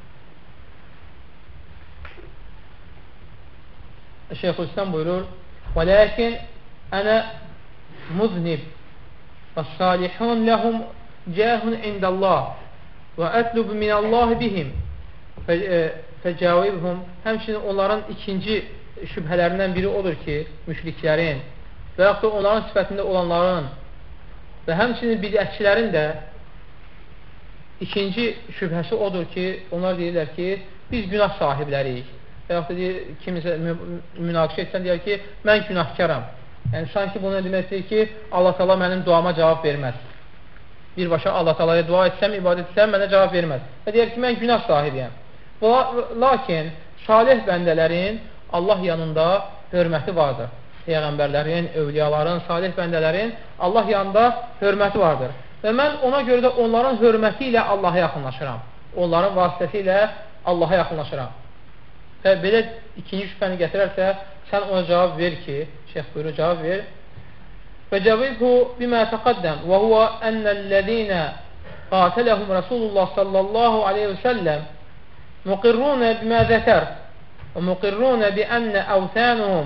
Şeyxülislam buyurur, وَلَكِنْ أَنَا مُذْنِبْ وَالصَّالِحُونَ لَهُمْ جَاهٌ عِنْدَ اللّٰهِ وَأَتْلُبْ مِنَ اللّٰهِ بِهِمْ فَجَاوِبْهُمْ. Həmçinin onların ikinci şübhələrindən biri odur ki, müşriklərin və yaxud da onların sifətində olanların və həmçinin bidətçilərin də ikinci şübhəsi odur ki, onlar deyirlər ki, biz günah sahibləriyik. Və yaxud da kimisə münaqişə etsən deyər ki, mən günahkaram. Yəni, sanki bunu deməkdir ki, Allah Taala mənim duama cavab verməz. Birbaşa Allah Taalaya dua etsəm, ibadət etsəm, mənə cavab verməz. Və deyər ki, mən günah sahibiyəm. Lakin, salih bəndələrin Allah yanında hörməti vardır. Peyğəmbərlərin, övliyaların, salih bəndələrin Allah yanında hörməti vardır. Və mən ona görə də onların hörməti ilə Allaha yaxınlaşıram. Onların vasitəsi ilə Allaha yaxınlaşıram. Və belə ikinci şübhəni gətirərsə, sən ona cavab ver ki, şeyh buyurur, cavab ver. Və cavabhu bimə təqaddəm və huvə ennəl-ləzīnə qatələhum Rasulullah sallallahu aleyhi və səlləm muqirrunə bimə zəkər və muqirrunə biənnə əvtənuhum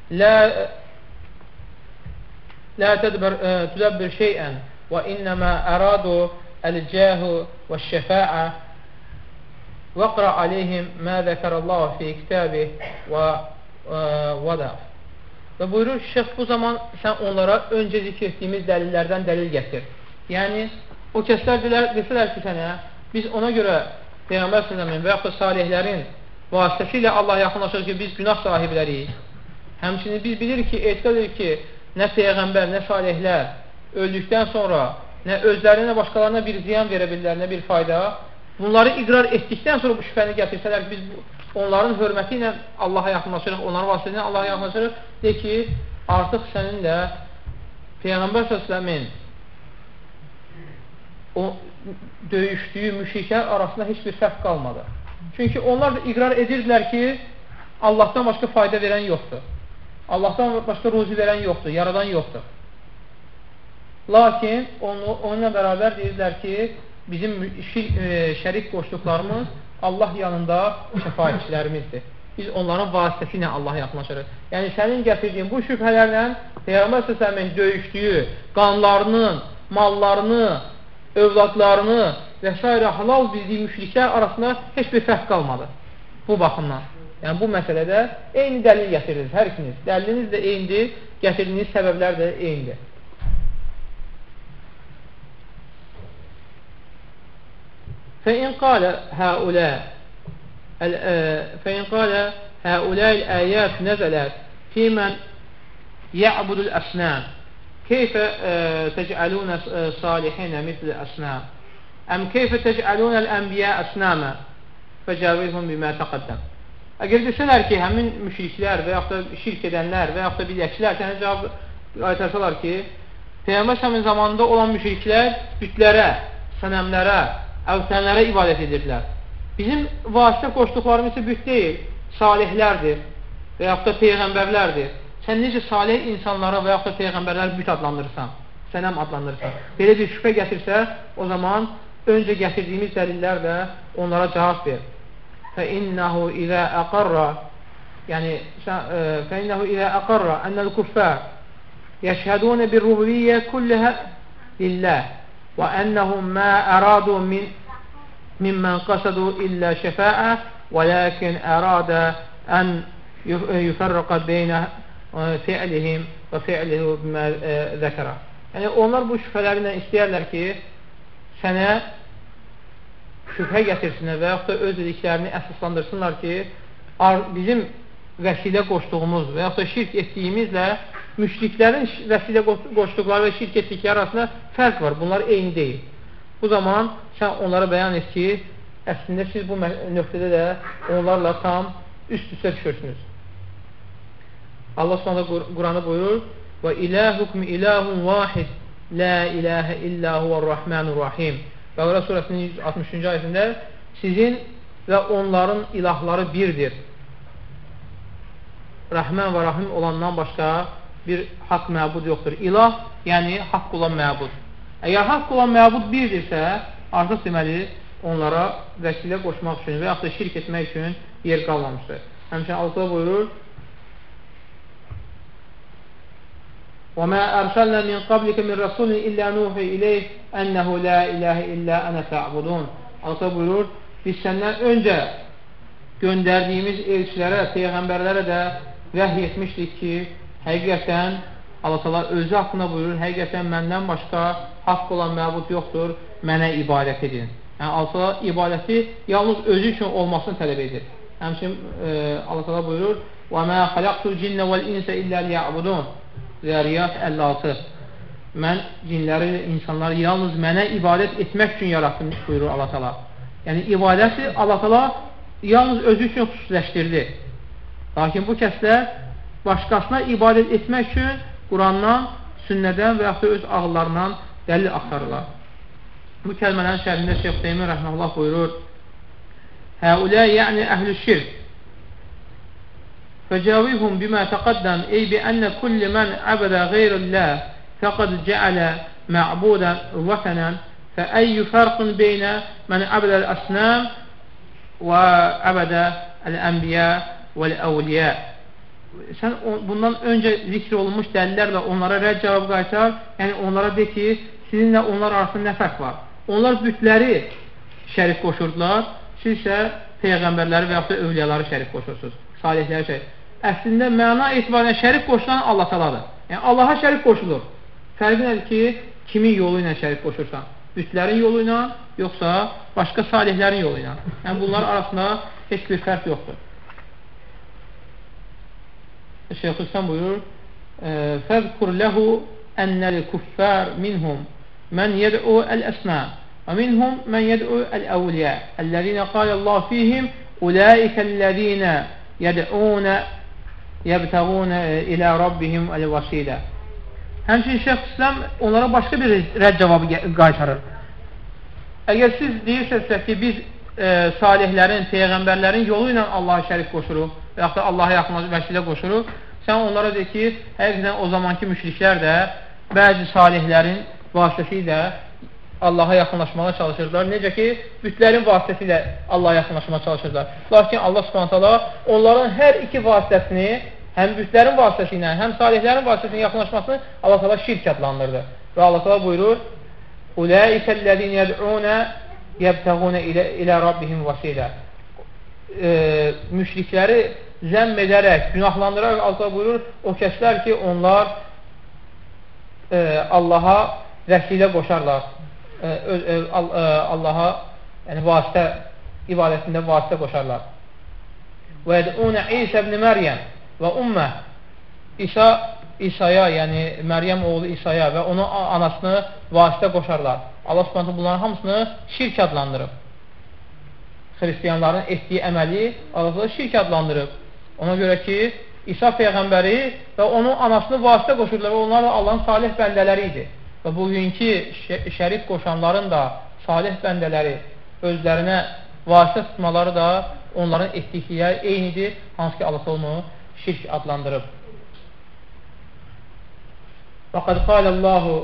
لا تدبر شيئا وإنما أرادوا الجاه والشفاعة وقرأ عليهم ما ذكر الله في كتابه ووضع. Və buyurur, şeyh bu zaman sən onlara öncə zikr etdiyimiz dəlillərdən dəlil gətir. Yəni, o kəslər desələr ki sənə, biz ona görə Peyğəmbər s.ə.v və yaxud da salihlərin vasitəsilə Allah yaxınlaşır ki, biz günah sahibləriyik. Həmçinin biz bilirik ki, etiqad edir ki, nə Peyğəmbər, nə salihlər öldükdən sonra nə özlərinə, nə başqalarına bir ziyan verə bilirlər, nə bir fayda. Bunları iqrar etdikdən sonra bu şübhəni gətirsələr ki, biz onların hörməti ilə Allaha yaxınlaşırıq, onların vasitəsilə Allaha yaxınlaşırıq, de ki, artıq səninlə Peyğəmbər s.ə.v-in o döyüşdüyü müşriklər arasında heç bir fərq qalmadı. Çünki onlar da iqrar edirdilər ki, Allahdan başqa fayda verən yoxdur. Allahdan başqa ruzi verən yoxdur, yaradan yoxdur. Lakin onunla bərabər deyirlər ki, bizim şərik qoşduqlarımız Allah yanında şəfaətçilərimizdir. Biz onların vasitəsi ilə Allaha yaxınlaşırıq. Yəni, sənin gətirdiyin bu şübhələrlə Peyğəmbər s.ə.v-in döyüşdüyü qanlarını, mallarını, övladlarını və s. halal bildiyi müşriklər arasında heç bir fərq qalmadı bu baxımdan. Yəni, bu məsələdə eyni dəlil gətirirsiniz, hər ikiniz. Dəliliniz də eynidir, gətirdiyiniz səbəblər də eynidir. فإن قال هؤلاء الآيات نزلت في من يعبد الأصنام كيف تجعلون صالحين مثل الأصنام أم كيف تجعلون الأنبياء أصناما فجاوبهم بما تقدم. Əgər desələr ki, həmin müşriklər və yaxud da şirk edənlər və yaxud da bidətçilər sənə cavab qaytarsalar ki, Peyğəmbər s.ə.v-in zamanında olan müşriklər bütlərə, sənəmlərə, əvtənlərə ibadət edirdilər. Bizim vasitə qoşduqlarımız isə büt deyil, salihlərdir. və yaxud da peyğəmbərlərdir. Sən necə salih insanlara və yaxud da peyğəmbərləri büt adlandırırsan, sənəm adlandırırsan. Belə bir şübhə gətirsə, o zaman öncə gətirdiyimiz dəlillər də onlara cavab ver. فَإِنَّهُ إِذَا أَقَرَّ يعني فإنه إذا أقر أن الكفار يشهدون بالربوبية كلها لله وأنهم ما أرادوا ممن قصدوا إلا شفاعة ولكن أراد أن يفرق بين فعلهم وفعله بما ذكر. Yəni onlar bu şübhələrlə istəyərlər ki, sənə şübhə gətirsinlər və yaxud da öz dediklərini əsaslandırsınlar ki, bizim vəsilə qoşduğumuz və yaxud da şirk etdiyimizlə müşriklərin vəsilə qoşduqları və şirk etdikləri arasında fərq var. Bunlar eyni deyil. Bu zaman sən onlara bəyan et ki, əslində siz bu nöqtədə də onlarla tam üst-üstə düşürsünüz. Allah Subhanahu Qur'anı buyurur: "Və ilahukum ilahun vahid, la ilahe illa huve'r-rahmanur-rahim." Bəqərə surəsinin 160-cı ayəsində sizin və onların ilahları birdir. Rəhmən və Rahim olandan başqa bir haqq məbud yoxdur. İlah, yəni haqq olan məbud. Əgər haqq olan məbud birdirsə, artıq deməli, onlara vəsilə qoşmaq üçün və yaxud da şirk etmək üçün yer qalmamışdır. Həmçinin Allah buyurur: وَمَا أَرْسَلْنَا مِنْ قَبْلِكَ مِنْ رَسُولٍ إِلَّا نُوحِي إِلَيْهِ أَنَّهُ لَا إِلَهَ إِلَّا أَنَا فَاعْبُدُونَ. Allah buyurur: biz səndən öncə göndərdiyimiz elçilərə, peyğəmbərlərə də vəhy etmişdik ki, həqiqətən Allah Teala özü haqqında buyurur, həqiqətən məndən başqa haqq olan məbud yoxdur, mənə ibadət edin. Yəni Allah Teala ibadəti yalnız özü üçün olmasını tələb edir. Həmçinin Allah Teala buyurur: وَمَا خَلَقْتُ الْجِنَّ وَالْإِنْسَ إِلَّا لِيَعْبُدُونَ. Zəriyat 56. Mən cinləri və insanları yalnız mənə ibadət etmək üçün yarattım, buyurur Allah Teala. Yəni ibadəti Allah Teala yalnız özü üçün xüsusiləşdirdi. Lakin bu kəslər başqasına ibadət etmək üçün Qurandan, sünnədən və yaxud da öz ağıllarından dəlil axtarırlar. Bu kəlmələrin şərhində Şeyx Hüseymin rəhməhullah buyurur: Həulə yəni əhlü şirk فجاوبهم بما تقدم أي بأن كل من عبد غير الله فقد جعل معبودا وثنا فأي فرق بين من عبد الأصنام وعبد الأنبياء والأولياء. Sən bundan öncə zikr olunmuş dəlillərlə onlara rədd cavab qaytar, yəni onlara de ki, sizinlə onlar arasında nə fərq var? Onlar bütləri şərik qoşurdular, siz isə peyğəmbərləri və yaxud da övliyaları şərik qoşursunuz, salihləri şərik. Əslində məna etibarən şərik qoşulan Allah Teala'dır. Yəni Allaha şərik qoşulur. Fərqi nədir ki, kimin yolu ilə şərik qoşursan? Bütlərin yolu ilə, yoxsa başqa salihlərin yolu ilə. Yəni bunlar arasında heç bir fərq yoxdur. Şeyx Hüsəm buyurur: فَذْكُرْ لَهُ أَنَّ الْكُفَّارِ مِنْهُمْ مَنْ يَدْعُوا الْأَسْنَامَ وَمِنْهُمْ مَنْ يَدْعُوا الْأَوْلِيَاءَ الَّذِينَ قَالَ اللَّهُ فِيهِمْ أُولَٰئِكَ الَّذِينَ يَدْعُونَ يَبْتَغُونَ إِلَى رَبِّهِمْ الْوَسِيلَةَ. Həmçinin Şeyx Hüsəm onlara başqa bir rədd cavabı qaytarır. Əgər siz deyirsənizsə ki, biz salihlərin, peyğəmbərlərin yolu ilə Allaha şərik qoşuruq və yaxud da Allaha yaxınlaşıb vəsilə qoşuruq, sən onlara de ki, həqiqətən o zamanki müşriklər də bəzi salihlərin vasitəsilə Allaha yaxınlaşmağa çalışırlar. Necə ki, bütlərin vasitəsilə Allaha yaxınlaşmağa çalışırlar. Lakin Allah Subhanahu taala onların hər iki vasitəsini, həm bütlərin vasitəsi ilə, həm salihlərin vasitəsilə yaxınlaşmasını Allah Teala şirk adlandırdı. Və Allah Teala buyurur: "Ulaikellezine yed'una yebtaguna ila rabbihim vasila." Müşrikləri zəmm edərək, günahlandıraraq Allah buyurur, o kəslər ki, onlar Allaha vəsilə qoşarlar. Allaha yəni vasitə ibadətində vasitə qoşarlar. Və yed'una İsa ibn Məryəm və ümmə İsa'ya, yəni Məryəm oğlu İsa'ya və onun anasını vasitə qoşarlar. Allah Subhanahu bunların hamısını şirk adlandırıb. Xristiyanların etdiyi əməli Allah şirk adlandırıb. Ona görə ki, İsa Peyğəmbəri və onun anasını vasitə qoşurlar və onlar da Allahın salih bəndələri idi. Və bugünkü şərik qoşanların da salih bəndələri özlərinə vasitə tutmaları da onların etdikləri eynidir, hansı ki Allah onu şirk adlandırıb. Fəqəd qaləllahu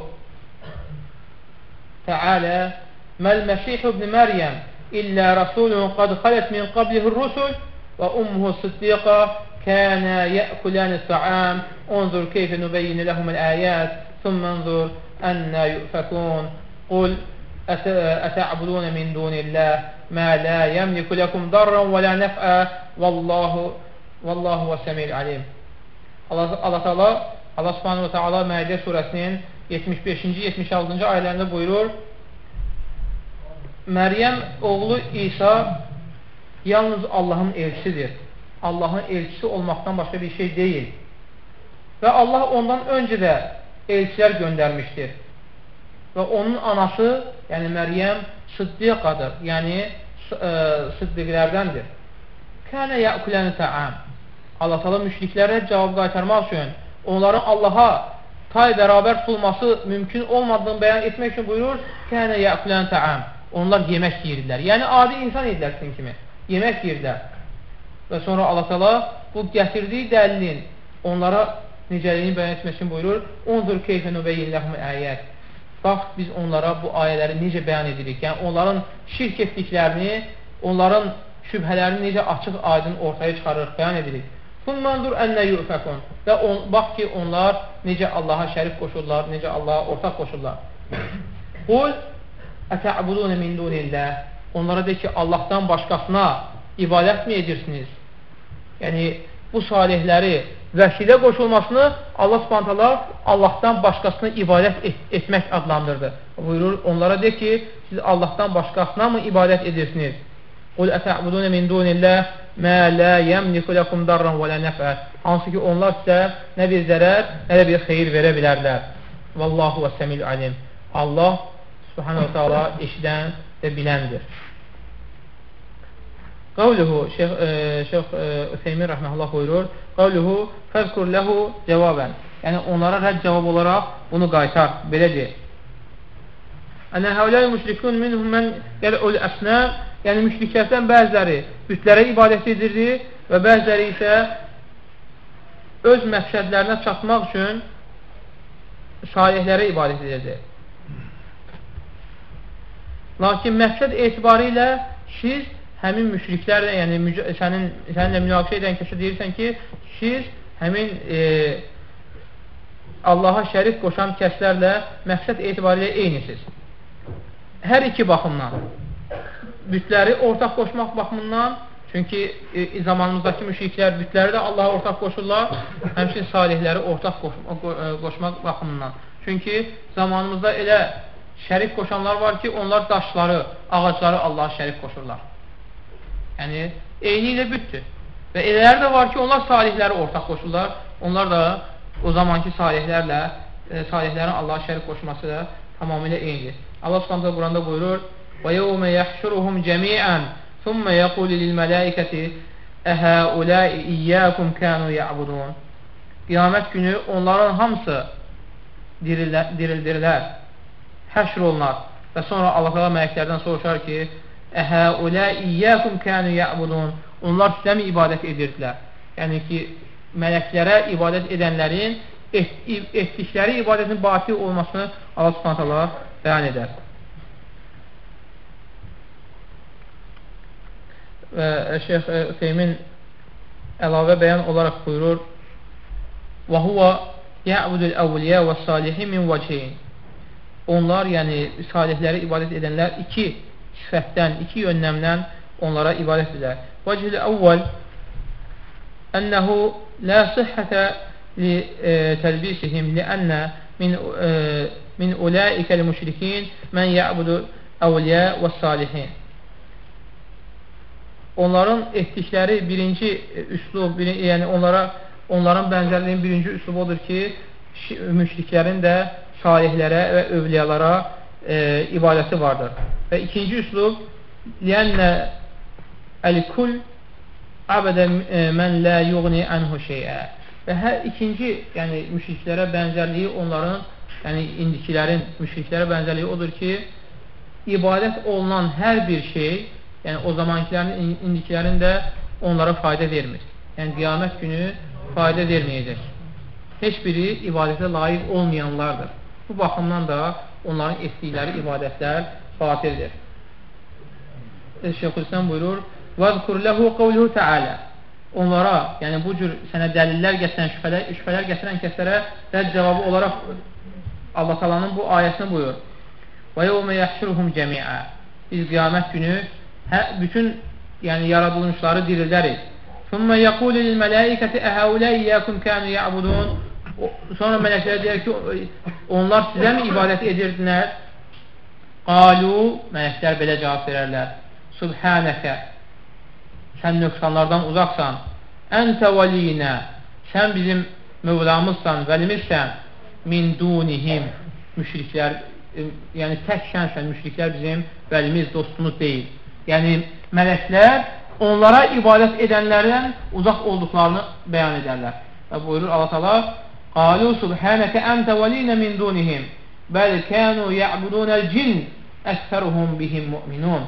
Teala Məl-Məsih ibn Məryəm illə rasulun qad xalət min qablihir rusul və ummuhu siddiqa kənə yəkuləni ta'am unzur keyfə nübeyyini ləhumul əyət thumma unzur ənə yu'fəkun qul ətə'budun min dunillah mə la yəmliku ləkum darran və la nəf'ə vallahu və səmil alim. Allah subhanahu wa ta'ala Məidə surəsinin 75-ci, 76-cı ayələrində buyurur, Məryəm oğlu İsa yalnız Allahın elçisidir. Allahın elçisi olmaqdan başqa bir şey deyil. Və Allah ondan öncə də elçilər göndərmişdir. Və onun anası, yəni Məryəm Sıddiqadır, yəni Sıddiqlərdəndir. Kənə yəkuləni ta'am. Allah təala müşriklərə cavab qaytarmaq üçün, onların Allaha tay bərabər tutulması mümkün olmadığını bəyan etmək üçün buyurur, kənə yəkuləni ta'am. Onlar yemək yeyirlər. Yəni, adi insan edirlər sizin kimi. Yemək yeyirlər. Və sonra Allah təala bu gətirdiyi dəlilin onlara necəliyini bəyan etmək üçün buyurur, unzur keyfə nübeyyin ləhum əyət. Bax, biz onlara bu ayələri necə bəyan edirik. Yəni, onların şirk etdiklərini, onların şübhələrini necə açıq aydın ortaya çıxarırıq, bəyan edirik. Bundandır ənə yu'fəkun. Və bax ki, onlar necə Allaha şərik qoşurlar, necə Allaha ortaq qoşurlar. Qul ətə'budun min dunillah. Onlara de ki, Allahdan başqasına ibadət mi edirsiniz? Yəni, bu salihləri vəsilə qoşulmasını Allah subhanətələ Allahdan başqasına ibadət etmək adlandırdı. Buyurur, onlara de ki, siz Allahdan başqasına mı ibadət edirsiniz? Qul ətə'budun min dunillah mə la yəmliku ləkum darran və lə nəfə. Hansı ki, onlar sizə nə bir zərər, nə də bir xeyir verə bilərlər. Vallahu və səmil alim. Allah subhanahu wa ta'ala eşidən və biləndir. Qavluhu, Şeyx Üseymin rəhməhullah buyurur, qavluhu fəzkur ləhu cavabən. Yəni, onlara rədd cavab olaraq bunu qaytar, belədir. Ənə həvləl müşrikun minhum mən yəl'ul əsnəm. Yəni, müşriklərdən bəziləri bütlərə ibadət edirdi və bəziləri isə öz məqsədlərinə çatmaq üçün salihlərə ibadət edirdi. Lakin məqsəd etibarı ilə siz həmin müşriklərlə, yəni səninlə münaqişə edən kəsə deyirsən ki, siz həmin Allaha şərik qoşan kəslərlə məqsəd etibarı ilə eynisiz. Hər iki baxımdan. Bütləri ortaq qoşmaq baxımından, çünki zamanımızdakı müşriklər bütləri də Allaha ortaq qoşurlar, həmçinin salihləri ortaq qoşmaq baxımından. Çünki zamanımızda elə şərik qoşanlar var ki, onlar daşları, ağacları Allaha şərik qoşurlar. Yəni, eyni ilə bütdür. Və elələri də var ki, onlar salihləri ortaq qoşurlar. Onlar da o zamanki salihlərin Allaha şərik qoşması da tamamilə eynidir. Allah Subhanahu Quranda buyurur, وَيَوْمَ يَحْشُرُهُمْ جَمِيعًا ثُمَّ يَقُولِ لِلْمَلَائِكَةِ أَهَؤُلَاءِ إِيَّاكُمْ كَانُوا يَعْبُدُونَ. Qiyamət günü onların hamısı dirildirilər, həşr olunar və sonra Allah Teala mələklərdən soruşar ki, أَهَؤُلَاءِ إِيَّاكُمْ كَانُوا يَعْبُدُونَ. Onlar sizə mi ibadət edirdilər? Yəni ki, mələklərə ibadət edənlərin etdikləri ibadətin batil olmasını Allah Subhanahu bəyan edər. Və Şeyx Üseymin əlavə bəyan olaraq buyurur, وَهُوَ يَعْبُدُ الْأَوْلِيَا وَالصَّالِحِينَ مِنْ وَجْهِينَ. Onlar, yəni salihləri ibadət edənlər iki sifətdən, iki yöndəmdən onlara ibadət edər. وَجْهِ الْأَوَّلِ أَنَّهُ لَا صِحَّةَ لِتَلْبِسِهِمْ لِأَنَّ مِنْ أُولَٰئِكَ الْمُشْرِكِينَ مَنْ يَعْبُدُ الْأَوْلِيَا وَالصَّالِحِينَ. Onların etdikləri birinci üslub, yəni onların bənzərliyin birinci üslubu odur ki, müşriklərin də salihlərə və övliyalara ibadəti vardır. Və ikinci üslub, لِيَنَّ الْكُلْ عَبَدَ مَنْ لَا يُغْنِ عَنْهُ شَيْئًا. Və hər ikinci, yəni müşriklərə bənzərliyi onların, yəni indikilərin müşriklərə bənzərliyi odur ki, ibadət olunan hər bir şey, yəni o zamankilərin, indikilərin də onlara fayda vermir. Yəni qiyamət günü fayda verməyəcək. Heç biri ibadətə layiq olmayanlardır. Bu baxımdan da onların etdikləri ibadətlər batildir. Şeyxülislam buyurur: "Vəzkur lehu qawluhu ta'ala." Onlara, yəni bu cür sənə dəlillər gətirən, şübhələr gətirən kəslərə rədd cavabı olaraq Allah Taala'nın bu ayəsini buyurur: "Və yevme yahşuruhum cemi'a." Biz qiyamət günü bütün yəni yaradılmışları dirildərik. "Thumma yaqulu lil malaikati ahaula iyyakum kanu ya'budun." Sonra mələklər deyir ki, onlar sizə mi ibadət edirdilər? Qalu, mələklər belə cavab verərlər: Subhanəkə, sən nöqsanlardan uzaqsan. Əntə vəliyinə, sən bizim mövlamızsan, vəlimizsən. Min dunihim, müşriklər, yəni tək sənsən, müşriklər bizim vəlimiz, dostumuz deyil. Yəni mələklər onlara ibadət edənlərdən uzaq olduqlarını bəyan edərlər. Və buyurur Allah Teala: "Qalu subhanaka ente velina min dunihim bel kanu ya'budunal cin ekseruhum bihim mu'minun."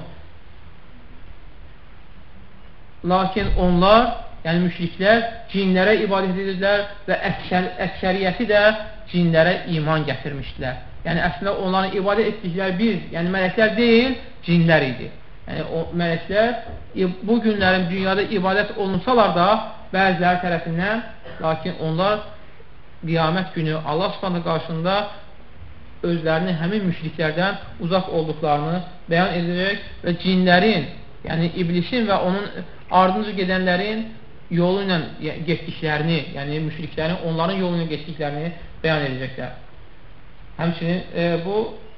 Lakin onlar, yəni müşriklər cinlərə ibadət edirlər və əksəriyyəti də cinlərə iman gətirmişdilər. Yəni əslində onların ibadət etdikləri biz, yəni mələklər deyil, cinlər idi. Yəni o mələklər bu günlərin dünyada ibadət olunsalar da bəziləri tərəfindən, lakin onlar qiyamət günü Allah Subhanahu qarşısında özlərini həmin müşriklərdən uzaq olduqlarını bəyan edəcək və cinlərin, yəni iblisin və onun ardınca gedənlərin yolu ilə getdiklərini, yəni müşriklərin onların yolu ilə getdiklərini bəyan edəcəklər. Həmçinin bu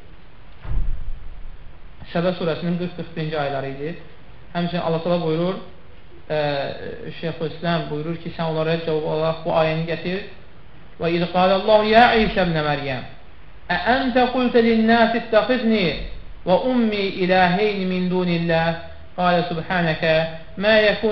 Səbə surəsinin 40-41-ci ayları idi. Həmçinin Allah Teala buyurur, Şeyxülislam buyurur ki, sən onlara cavab olaraq bu ayəni gətir. Və iz qalallahu ya İsə ibn Məryəm əəntə qultə linnəsi ittəxizni və ummi ilaheyni min dunillah qalə subhanəkə mə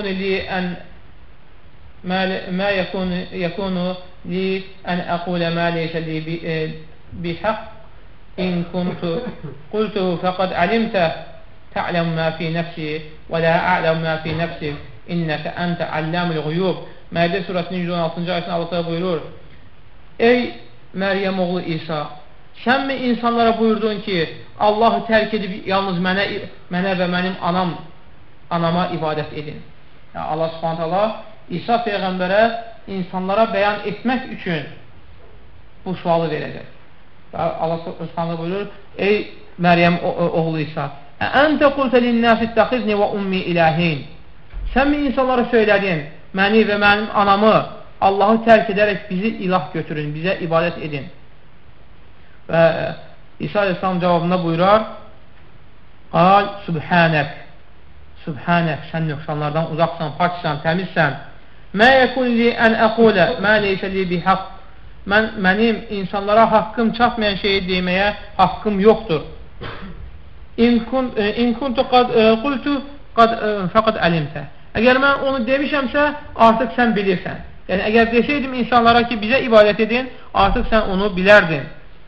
yəkunu li ən əqulə mə leysə li bihəq in kuntu qultuhu fəqad əlimtə tə'ləmu mə fi nəfsi və lə a'ləmu mə fi nəfsi innəkə əntə allamul ğuyub. Məidə surəsinin 116-cı ayəsində Allah buyurur: Ey Məryəm oğlu İsa, sən mi insanlara buyurdun ki, Allahı tərk edib yalnız mənə və mənim anama ibadət edin? Yəni, Allah Subhanahu taala İsa Peyğəmbərə insanlara bəyan etmək üçün bu sualı verəcək. Allah Subhanahu buyurur: Ey Məryəm oğlu İsa, əntə qultə linnəsi ittəxizni və ummi ilahin. Sən mi insanlara söylədin, məni və mənim anamı Allahı tərk edərək bizi ilah götürün, bizə ibadət edin. Və İsa Aleyhisselam cavabında buyurar: Qal subhanək, subhanək, sən nöqsanlardan uzaqsan, paksan, təmizsən. Mə yəkun li ən əqulə, mə leysə li bihaq. Mənim insanlara haqqım çatmayan şeyi deməyə haqqım yoxdur. İn kuntu qultu fəqad əlimtə. Əgər mən onu demişəmsə, artıq sən bilirsən. Yəni, əgər desəydim insanlara ki, bizə ibadət edin, artıq sən onu bilərdin.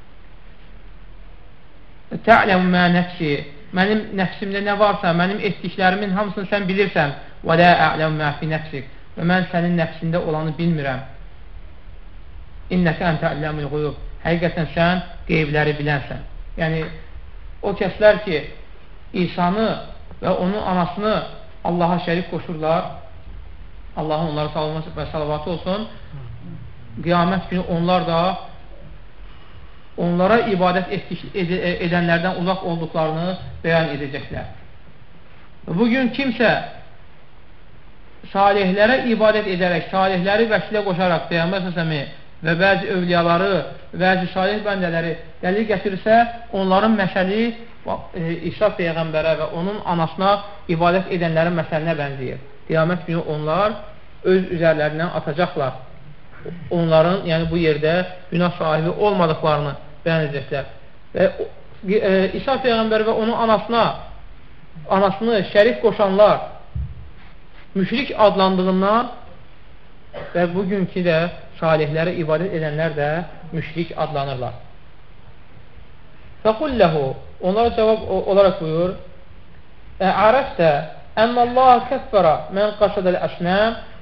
Tə'ləmu mə nəfsi, mənim nəfsimdə nə varsa, mənim etdiklərimin hamısını sən bilirsən. Və lə a'ləmu mə fi nəfsik, və mən sənin nəfsində olanı bilmirəm. İnnəkə əntə allamul ğuyub, həqiqətən sən qeybləri bilənsən. Yəni, o kəslər ki, İsa'nı və onun anasını Allaha şərik qoşurlar, Allahın onlara salması və salavatı olsun, qiyamət günü onlar da onlara ibadət edənlərdən uzaq olduqlarını bəyan edəcəklər. Bugün kimsə salihlərə ibadət edərək, salihləri vəsilə qoşaraq Peyğəmbər səsəmi və bəzi övliyaları, bəzi salih bəndələri dəlil gətirirsə, onların məsəli İsa Peyğəmbərə və onun anasına ibadət edənlərin məsəlinə bənzəyir. Qiyamət günü onlar öz üzərlərindən atacaqlar. Onların, yəni bu yerdə günah sahibi olmadıqlarını bəyan edəcəklər. Və İsa Peyğəmbər və onun anasını şərik qoşanlar müşrik adlandığından və bugünkü də salihlərə ibadət edənlər də müşrik adlanırlar. Fəqulləhu, onlara cavab olaraq buyur: Ərəfdə ənnəllaha kəffərə mən qaşədəl əsnəm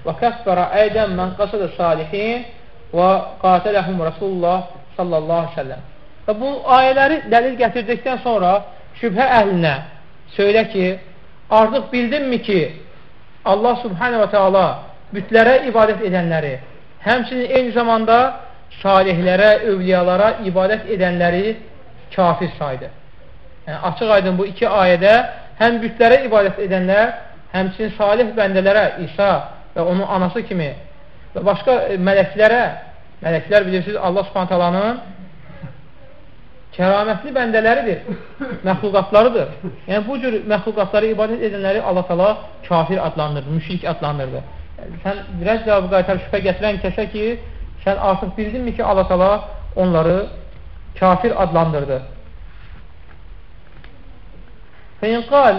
və kəsbərə əydən mən qasədə salihin və qatələhum Rasulullah sallallahu aleyhi ve sellem. Və bu ayələri dəlil gətirdikdən sonra şübhə əhlinə söylə ki, artıq bildinmi ki, Allah subhanə və teala bütlərə ibadət edənləri, həmçinin eyni zamanda salihlərə, övliyalara ibadət edənləri kafir saydı. Yəni, açıq aydın bu iki ayədə həm bütlərə ibadət edənlər, həmçinin salih bəndələrə, İsa və onun anası kimi və başqa mələklərə, mələklər bilirsiniz, Allah subhanə teala'nın kəramətli bəndələridir, məxluqatlarıdır. Yəni, bu cür məxluqatları ibadət edənləri Allah təala kafir adlandırdı, müşrik adlandırdı. Yəni, sən biraz cavabı qaytar şübhə gətirən kəsə ki, sən artıq bildinmi ki, Allah təala onları kafir adlandırdı. Fəin qal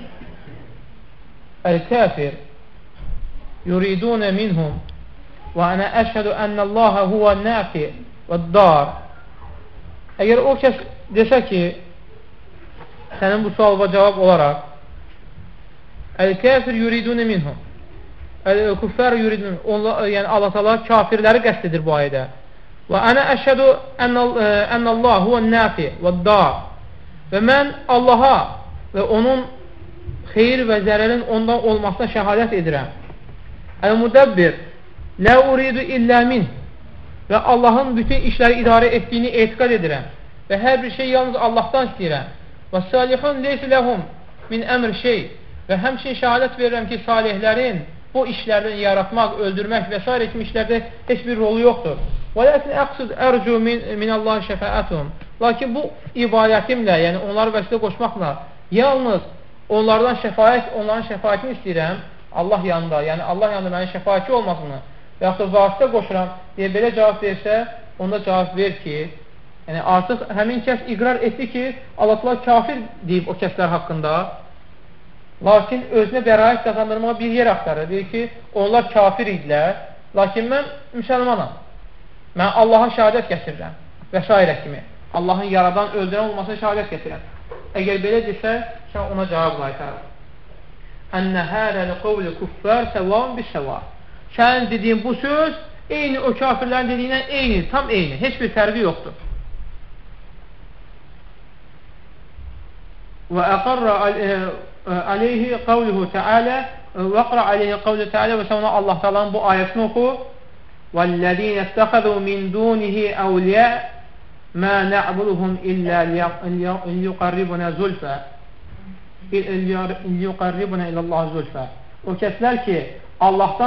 el-kafir yuridun minhum və ana əşhədu ənəllaha huvən-nafi və-dar. Əgər o kəs desə ki, sənin bu sualıba cavab olaraq el-kafir yuridun minhum, el-kuffar yuridun, yəni Allah təala kafirləri qəsd edir bu ayədə. Və ana əşhədu ənəllaha huvən-nafi və-dar. Və mən Allaha və onun xeyir və zərərin ondan olmasına şəhadət edirəm. Əl-Mudabbir lə uridu illə min və Allahın bütün işləri idarə etdiyini etiqad edirəm və hər bir şey yalnız Allahdan istəyirəm. Və salihun leysi ləhum min əmr şey və həmçinin şəhadət verirəm ki, salihlərin bu işlərdən yaratmaq, öldürmək və s. kimi işlərdə heç bir rolu yoxdur. Və ləkin əqsid ərcu minəllahi şəfəətum. Lakin bu ibadətimlə, yəni onları vəsilə qoşmaqla yalnız onların şəfaətini istəyirəm Allah yanında, yəni Allah yanında mənim şəfaətçi olmasını və yaxud da vasitə qoşuram deyə belə cavab versə, onda cavab ver ki, yəni artıq həmin kəs iqrar etdi ki, Allah təala kafir deyib o kəslər haqqında, lakin özünə bəraət qazandırmağa bir yer axtarır. Deyir ki, onlar kafir idilər, lakin mən müsəlmanam, mən Allaha şəhadət gətirirəm və s. kimi. Allahın yaradan, öldürən olmasına şəhadət gətirirəm. Əgər belə desə, sən ona cavab qaytarır. Ənə hərəli qovli kuffar səvan bir səva. Sənin dediyin bu söz eyni o kafirlərin dediyindən eyni, tam eyni, heç bir fərqi yoxdur. Və əqarra aleyhi qavluhu teala və əqra aleyhi qavluhu teala və sonra Allah Taala'nın bu ayətini oxu. وَالَّذِينَ اتَّخَذُوا مِنْ دُونِهِ أَوْلِيَاءَ مَا نَعْبُدُهُمْ إِلَّا لِيُقَرِّبُنَا زُلْفَى لِيُقَرِّبُنَا إِلَى اللّٰهِ زُلْفَى. O kəslər ki, Allahdan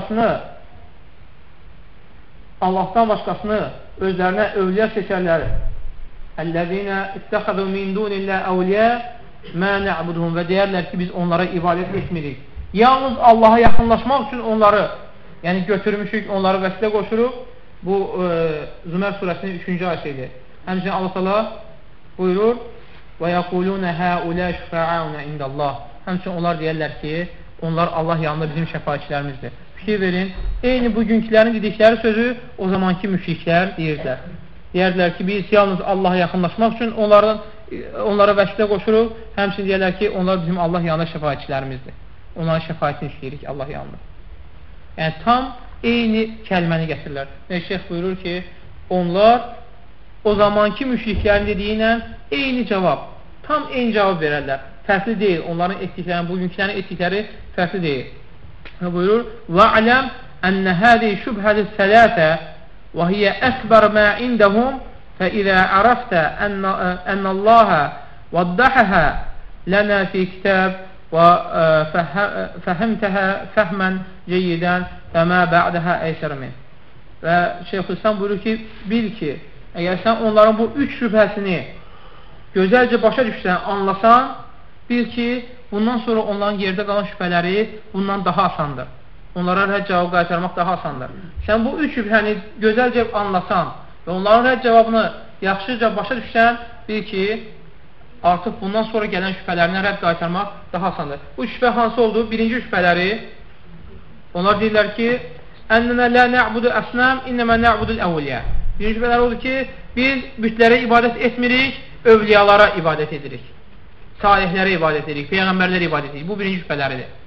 başqasını özlərinə övliya seçərlər. اَلَّذِينَ اتَّخَذُوا مِنْ دُونِ اللّٰهِ أَوْلِيَاءَ مَا نَعْبُدُهُمْ və deyərlər ki, biz onlara ibadət etmirik. Yalnız Allaha yaxınlaşmaq üçün onları, yəni götürmüşük, onları vəsilə qoşuruq. Bu Zümer surəsinin 3-cü ayəsidir. Həmçinin Allah Teala buyurur: "Və yəquluna haula şüfa'auna indəllah." Həmçinin onlar deyirlər ki, onlar Allah yanında bizim şəfaətçilərimizdir. Fikir verin, eyni bugünkülərin dedikləri sözü o zamanki müşriklər deyirdilər. Deyərdilər ki, biz yalnız Allaha yaxınlaşmaq üçün onlara vəsilə qoşuruq. Həmçinin deyirlər ki, onlar bizim Allah yanında şəfaətçilərimizdir. Onların şəfaətini istəyirik Allah yanında. Yəni, tam eyni kəlməni gətirirlər. Və şeyx buyurur ki, onlar o zamanki müşriklərin dediyi ilə eyni cavab, tam eyni cavab verərlər. Fərqli deyil. Onların etdikləri, bugünkülərin etdikləri fərqli deyil. Və buyurur: "Va'lam enne hadihi şubhatu salata ve hiye ekber ma indahum fa iza arafta anna Allaha waddahaha lana fi kitab və fəhəmtəhə fəhmən ceyidən və mə bə'dəhə əysər min." Və Şeyxülislam buyurur ki, bil ki, əgər sən onların bu üç şübhəsini gözəlcə başa düşsən, anlasan, bil ki, bundan sonra onların yerdə qalan şübhələri bundan daha asandır. Onlara rədd cavab qaytarmaq daha asandır. Sən bu üç şübhəni gözəlcə anlasan və onların rədd cavabını yaxşıca başa düşsən, bil ki, artıq bundan sonra gələn şübhələrindən rədd qaytarmaq daha asandır. Bu şübhə hansı oldu? Birinci şübhələri, onlar deyirlər ki, "Ennənə lə nə'budu əsnəm, innəmə nə'budul əvliyə." Birinci şübhələri oldu ki, biz bütlərə ibadət etmirik, övliyalara ibadət edirik. Salihlərə ibadət edirik, peyğəmbərlərə ibadət edirik. Bu birinci şübhələridir.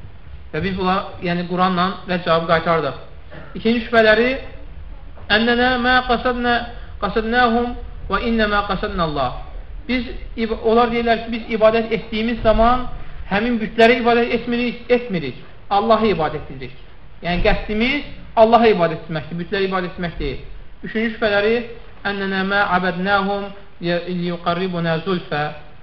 Və biz bunlar, yəni Quranla və cavabı qaytardıq. İkinci şübhələri Ənənə mə qasadnəhum və innəmə qasadnəllah. Onlar deyirlər ki, biz ibadət etdiyimiz zaman həmin bütlərə ibadət etmirik. Allah'a ibadət edirik. Yəni qəsdimiz Allah'a ibadət etməkdir, bütlərə ibadət etmək deyil. Üçüncü şübhələri Ənənə mə abədnəhum liyuqarribunə zulfə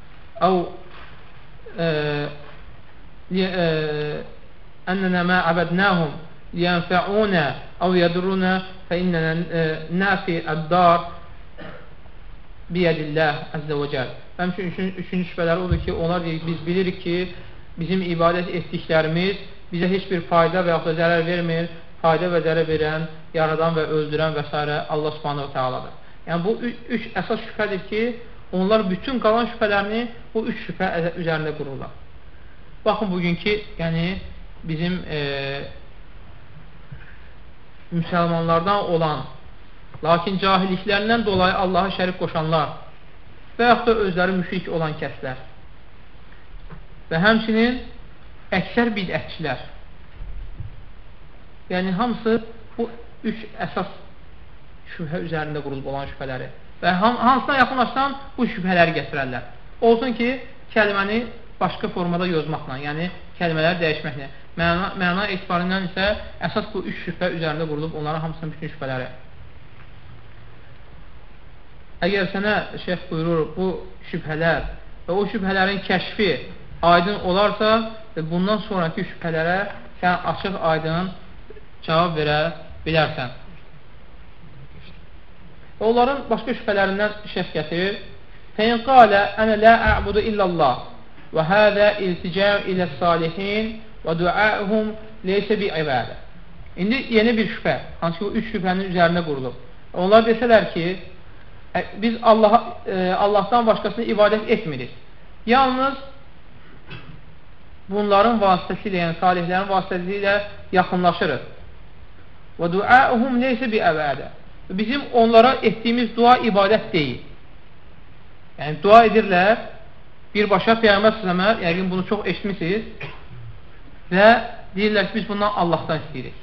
Ənənə mə abədnəhum liyənfəunə yədurunə fəinnənə nəfi əddar biyədilləh əzzə və cəl. Həmçin üçüncü şübhələri odur ki, onlar deyir, biz bilirik ki, bizim ibadət etdiklərimiz bizə heç bir fayda və yaxud da zərər vermir. Fayda və zərər verən, yaradan və öldürən və s. Allah subhanahu teala'dır. Yəni bu üç əsas şübhədir ki, onlar bütün qalan şübhələrini bu üç şübhə üzərində qururlar. Baxın bugünkü, yəni bizim müsəlmanlardan olan, lakin cahilliklərindən dolayı Allah'a şərik qoşanlar və yaxud da özləri müşrik olan kəslər və həmçinin əksər bidətçilər. Yəni hamısı bu üç əsas şübhə üzərində qurulub olan şübhələri və hansına yaxınlaşsan bu şübhələri gətirərlər. Olsun ki, kəlməni başqa formada yozmaqla, yəni kəlmələri dəyişməklə. Məna etibarından isə əsas bu üç şübhə üzərində qurulub onların hamısının bütün şübhələri. Əgər sənə şeyx buyurur bu şübhələr və o şübhələrin kəşfi aydın olarsa bundan sonraki şübhələrə sən açıq aydın cavab verə bilərsən. Onların başqa şübhələrindən şeyx gətirir. Fəin qalə ənə lə ə'budu illallah və həzə ilticə ilə salihin və dua'uhum leysə bi ibadə. İndi yeni bir şübhə, hansı ki o üç şübhənin üzərində qurulub. Onlar desələr ki, biz Allahdan başqasını ibadət etmirik. Yalnız bunların vasitəsilə, yəni salihlərin vasitəsilə yaxınlaşırıq. Və dua'uhum leysə bi ibadə. Bizim onlara etdiyimiz dua ibadət deyil. Yəni dua edirlər, birbaşa Peyğəmbər s.ə.və, yəqin bunu çox eşitmişsiniz və deyirlər ki, biz bundan Allahdan istəyirik.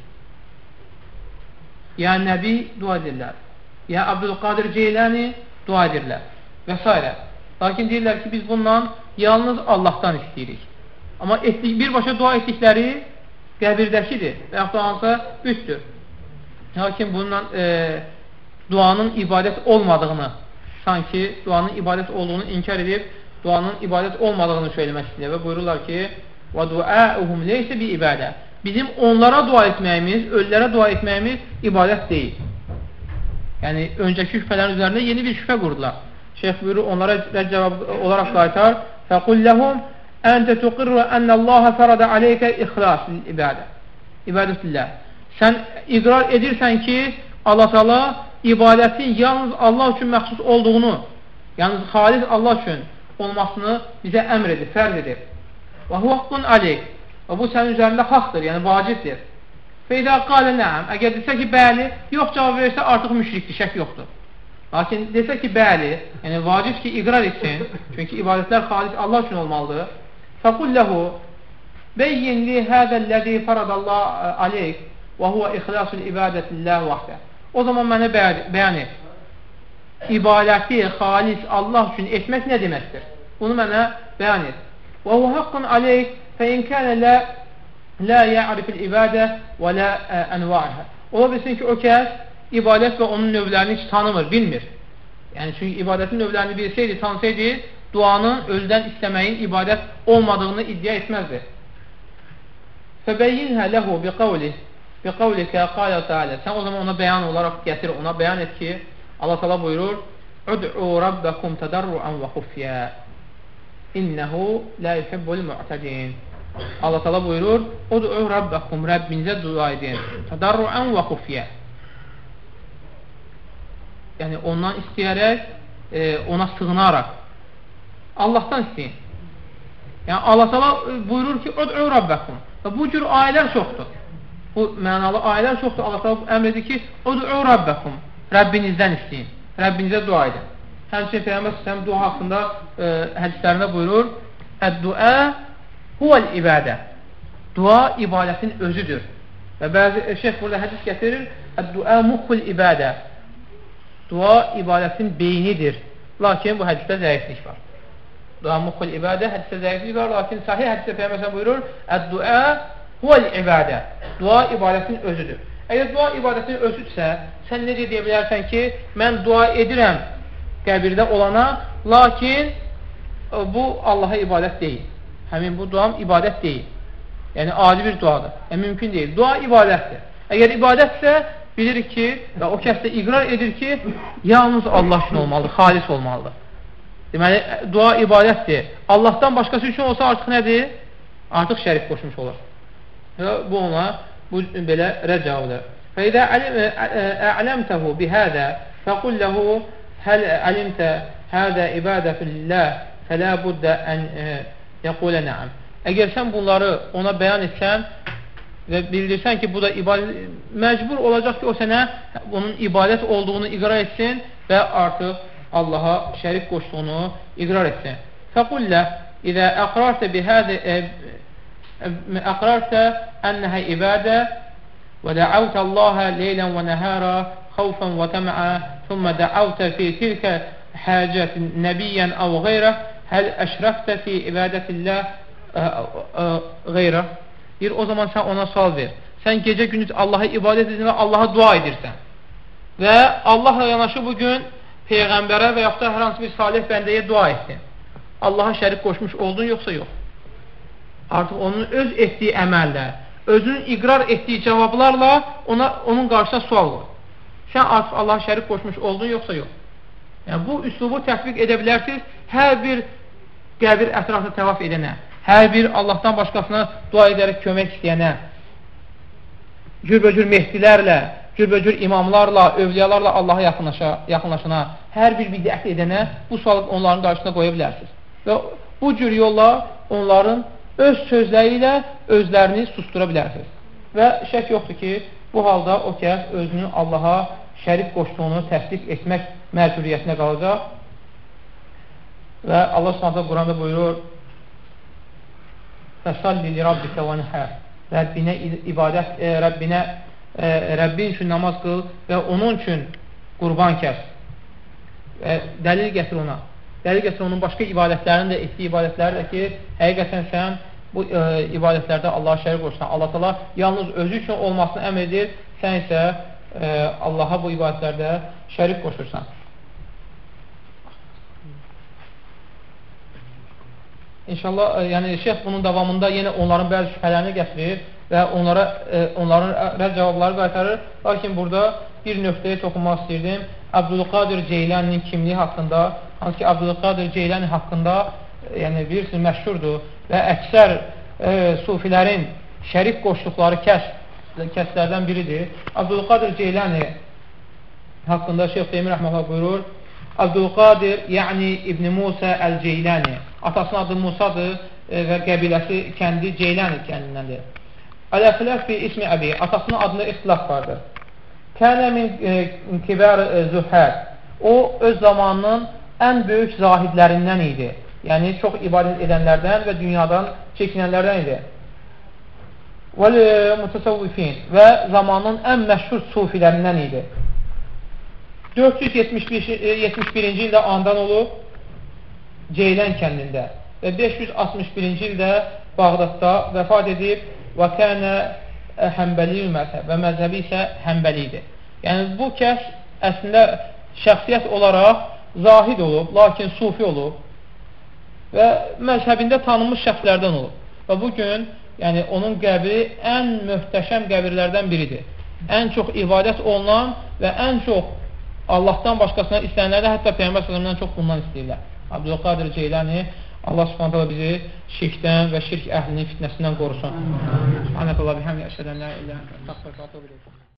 Ya Nəbi dua edirlər, ya Abdülqadir Ceyləni dua edirlər və s. Lakin deyirlər ki, biz bundan yalnız Allahdan istəyirik. Amma birbaşa dua etdikləri qəbirdəkidir və yaxud da hansısa bütdür. Lakin bundan duanın ibadət olmadığını, sanki duanın ibadət olduğunu inkar edib, duanın ibadət olmadığını söyləmək istəyir və buyururlar ki, وَدُعَاءُهُمْ لَيْسَ بِإِبَادَةِ Bizim onlara dua etməyimiz, ölülərə dua etməyimiz ibadət deyil. Yəni, öncəki şübhələrin üzərində yeni bir şübhə qurdular. Şeyh buyurur, onlara cavab olaraq qaytar فَقُلْ لَهُمْ أَنْتَ تُقِرُّ أَنَّ اللّٰهَ فَرَدَ عَلَيْكَ إِخْلَاسِ İbadətullah. Sən iqrar edirsən ki, Allah Teala ibadətin yalnız Allah üçün məxsus olduğunu, yalnız xalis Allah üçün olmasını bizə əmr edir, fərz edir. Və huvaqqun aleyk. Və bu sənin üzərində haqdır, yəni vacibdir. Feydə qalə nəəm. Əgər desə ki, bəli, yox cavab verirsə artıq müşrikdir, şək yoxdur. Lakin desə ki, bəli, yəni vacib ki, iqrar etsin, çünki ibadətlər xalis Allah üçün olmalıdır. Fəqul ləhu bəyyin li hədəlləzi faradallah aleyk və huvə ixlasul ibadətillah vahdə. O zaman mənə bəyan et. İbadəti xalis Allah üçün etmək nə deməkdir? Bunu mənə bəyan et. Və huvə haqqın aleyk fə in kənə lə ya'rifil ibadə və lə ənva'ihə. Ola bilsin ki, o kəs ibadət və onun növlərini heç tanımır, bilmir. Yəni, çünki ibadətin növlərini bilsəydi, tanısaydı, duanın özdən istəməyin ibadət olmadığını iddia etməzdi. Fəbəyyinhə ləhu biqavlikə qalə tealə. Sən o zaman ona bəyan olaraq gətir, ona bəyan et ki, Allah təala buyurur, Ud'u rabbəkum tədarruan və xufyə İnnəhu lə yuhibbul mu'tədin. Allah təala buyurur, Ud'u rabbəkum, Rəbbinizə dua edin, tədarruan və xufyə. Yəni, ondan istəyərək, ona sığınaraq, Allahdan istəyin. Yəni, Allah təala buyurur ki, Ud'u rabbəkum. Və bu cür ayələr çoxdur. Bu mənalı ayələr çoxdur. Allah təala əmr edir ki, Ud'u rabbəkum, Rəbbinizdən istəyin, Rəbbinizə dua edin. Həmçinin Peyğəmbər s.ə.v dua haqqında hədislərində buyurur, Əd-duə huvəl ibadə. Dua ibadətin özüdür. Və bəzi şeyh burada hədis gətirir, Əd-dua muxul ibadə. Dua ibadətin beynidir. Lakin bu hədisdə zəiflik var. Dua muxul ibadə hədisdə zəiflik var, lakin sahih hədisdə Peyğəmbər buyurur, Əd-dua huvel ibadə. Dua ibadətin özüdür. Əgər dua ibadətin özüdürsə, sən necə deyə bilərsən ki, mən dua edirəm qəbirdə olana, lakin bu Allaha ibadət deyil. Həmin bu duam ibadət deyil. Yəni, adi bir duadır. Mümkün deyil. Dua ibadətdir. Əgər ibadətsə, bilirik ki, və o kəs də iqrar edir ki, yalnız Allah üçün olmalıdır, xalis olmalıdır. Deməli, dua ibadətdir. Allahdan başqası üçün olsa artıq nədir? Artıq şərif qoşmuş olur. Bu ona belə rəd cavabıdır. فَإِذَا أَعْلَمْتَهُ بِهَذَا فَقُلْ لَهُ هَلْ عَلِمْتَ هَذَا إِبَادَةُ اللّٰهِ فَلَا بُدَّ أَنْ يَقُولَ نَعَمْ. Əgər sən bunları ona bəyan etsən və bildirsən ki, bu da ibadət, məcbur olacaq ki, o sənə bunun ibadət olduğunu iqrar etsin və artıq Allaha şərik qoşduğunu iqrar etsin. فَقُلَّ إِذَا أَقْرَرْتَ بِهَذَا أَقْرَرْتَ أَنَّهَا إِبَادَةً وَدَعَوْتَ اللّٰهَ لَيْلًا وَنَهَارًا خَوْفًا وَطَمَعًا ثُمَّ دَعَوْتَ فِي تِلْكَ حَاجَةٍ نَبِيًّا أَوْ غَيْرَهُ هَلْ أَشْرَكْتَ فِي إِبَادَةِ اللّٰهِ غَيْرَهُ. Deyir, o zaman sən ona sual ver. Sən gecə gündüz Allaha ibadət edirsən və Allaha dua edirsən. Və Allahla yanaşı bugün Peyğəmbərə və yaxud da hər hansı bir salih bəndəyə dua etsin. Allaha şərik qoşmuş oldun, yoxsa yox? Artıq onun öz etdiyi əməllə, özünün iqrar etdiyi cavablarla onun qarşısına sual qoy. Sən artıq Allaha şərik qoşmuş oldun, yoxsa yox? Yəni, bu üslubu tətbiq edə bilərsiniz hər bir qəbir ətrafında təvaf edənə, hər bir Allahdan başqasına dua edərək kömək istəyənə, cürbəcür mehdilərlə, cürbəcür imamlarla, övliyalarla Allaha yaxınlaşana, hər bir bidət edənə bu sualı onların qarşısına qoya bilərsiniz. Və bu cür yolla onların öz sözləri ilə özlərini sustura bilərsiniz. Və şək yoxdur ki, bu halda o kəs özünün Allaha şərik qoşduğunu təsdiq etmək məcburiyyətinə qalacaq. Və Allah Subhanahu Quranda buyurur: "Fəsalli li rabbikə və nəhər." Rəbbinə ibadət, Rəbbin üçün namaz qıl və onun üçün qurban kəs. Dəlil gətir ona. Dəlil gətir onun başqa ibadətlərini də, etdiyi ibadətləri də ki, həqiqətən sən bu ibadətlərdə Allaha şərik qoşsan. Allah təala yalnız özü üçün olmasını əmr edir, sən isə Allaha bu ibadətlərdə şərik qoşursan. İnşallah, yəni şeyh bunun davamında yenə onların bəzi şübhələrini gətirir və onların rədd cavabları qaytarır. Lakin burada bir nöqtəyə toxunmaq istəyirdim. Abdülqadir Ceylaninin kimliyi haqqında, hansı ki Abdülqadir Ceylani haqqında yəni bilirsiniz məşhurdur və əksər sufilərin şərik qoşduqları kəslərdən biridir. Abdülqadir Ceylani haqqında Şeyh Teymur Rəhməllah buyurur: Abdülqadir, yəni İbn Musa Əl-Ceylani. Atasının adı Musadır və qəbiləsi kəndi Ceylani kəndindəndir. Əl-Əxləf fi ismi əbi. Atasının adında ixtilaf vardır. Kənə min kibar zühəd. O, öz zamanının ən böyük zahidlərindən idi. Yəni, çox ibadət edənlərdən və dünyadan çəkinənlərdən idi. Vəl-mütəsəvvifin və zamanının ən məşhur sufilərindən idi. 471-ci ildə andan olub Ceylan kəndində və 561-ci ildə Bağdadda vəfat edib və kənə həmbəli məzhəb və məzhəbi isə həmbəli idi. Yəni, bu kəs əslində şəxsiyyət olaraq zahid olub, lakin sufi olub və məzhəbində tanınmış şəxslərdən olub. Və bugün yəni, onun qəbri ən möhtəşəm qəbirlərdən biridir. Ən çox ibadət olunan və ən çox Allahdan başqasına istəyənlərdə hətta Peyğəmbər s.ə.v-dən çox bundan istəyirlər. Abdülqadir Ceylani, Allah subhanətələ bizi şirkdən və şirk əhlinin fitnəsindən qorusun. Subhanətələ bihəmdə əşhədən lə ilə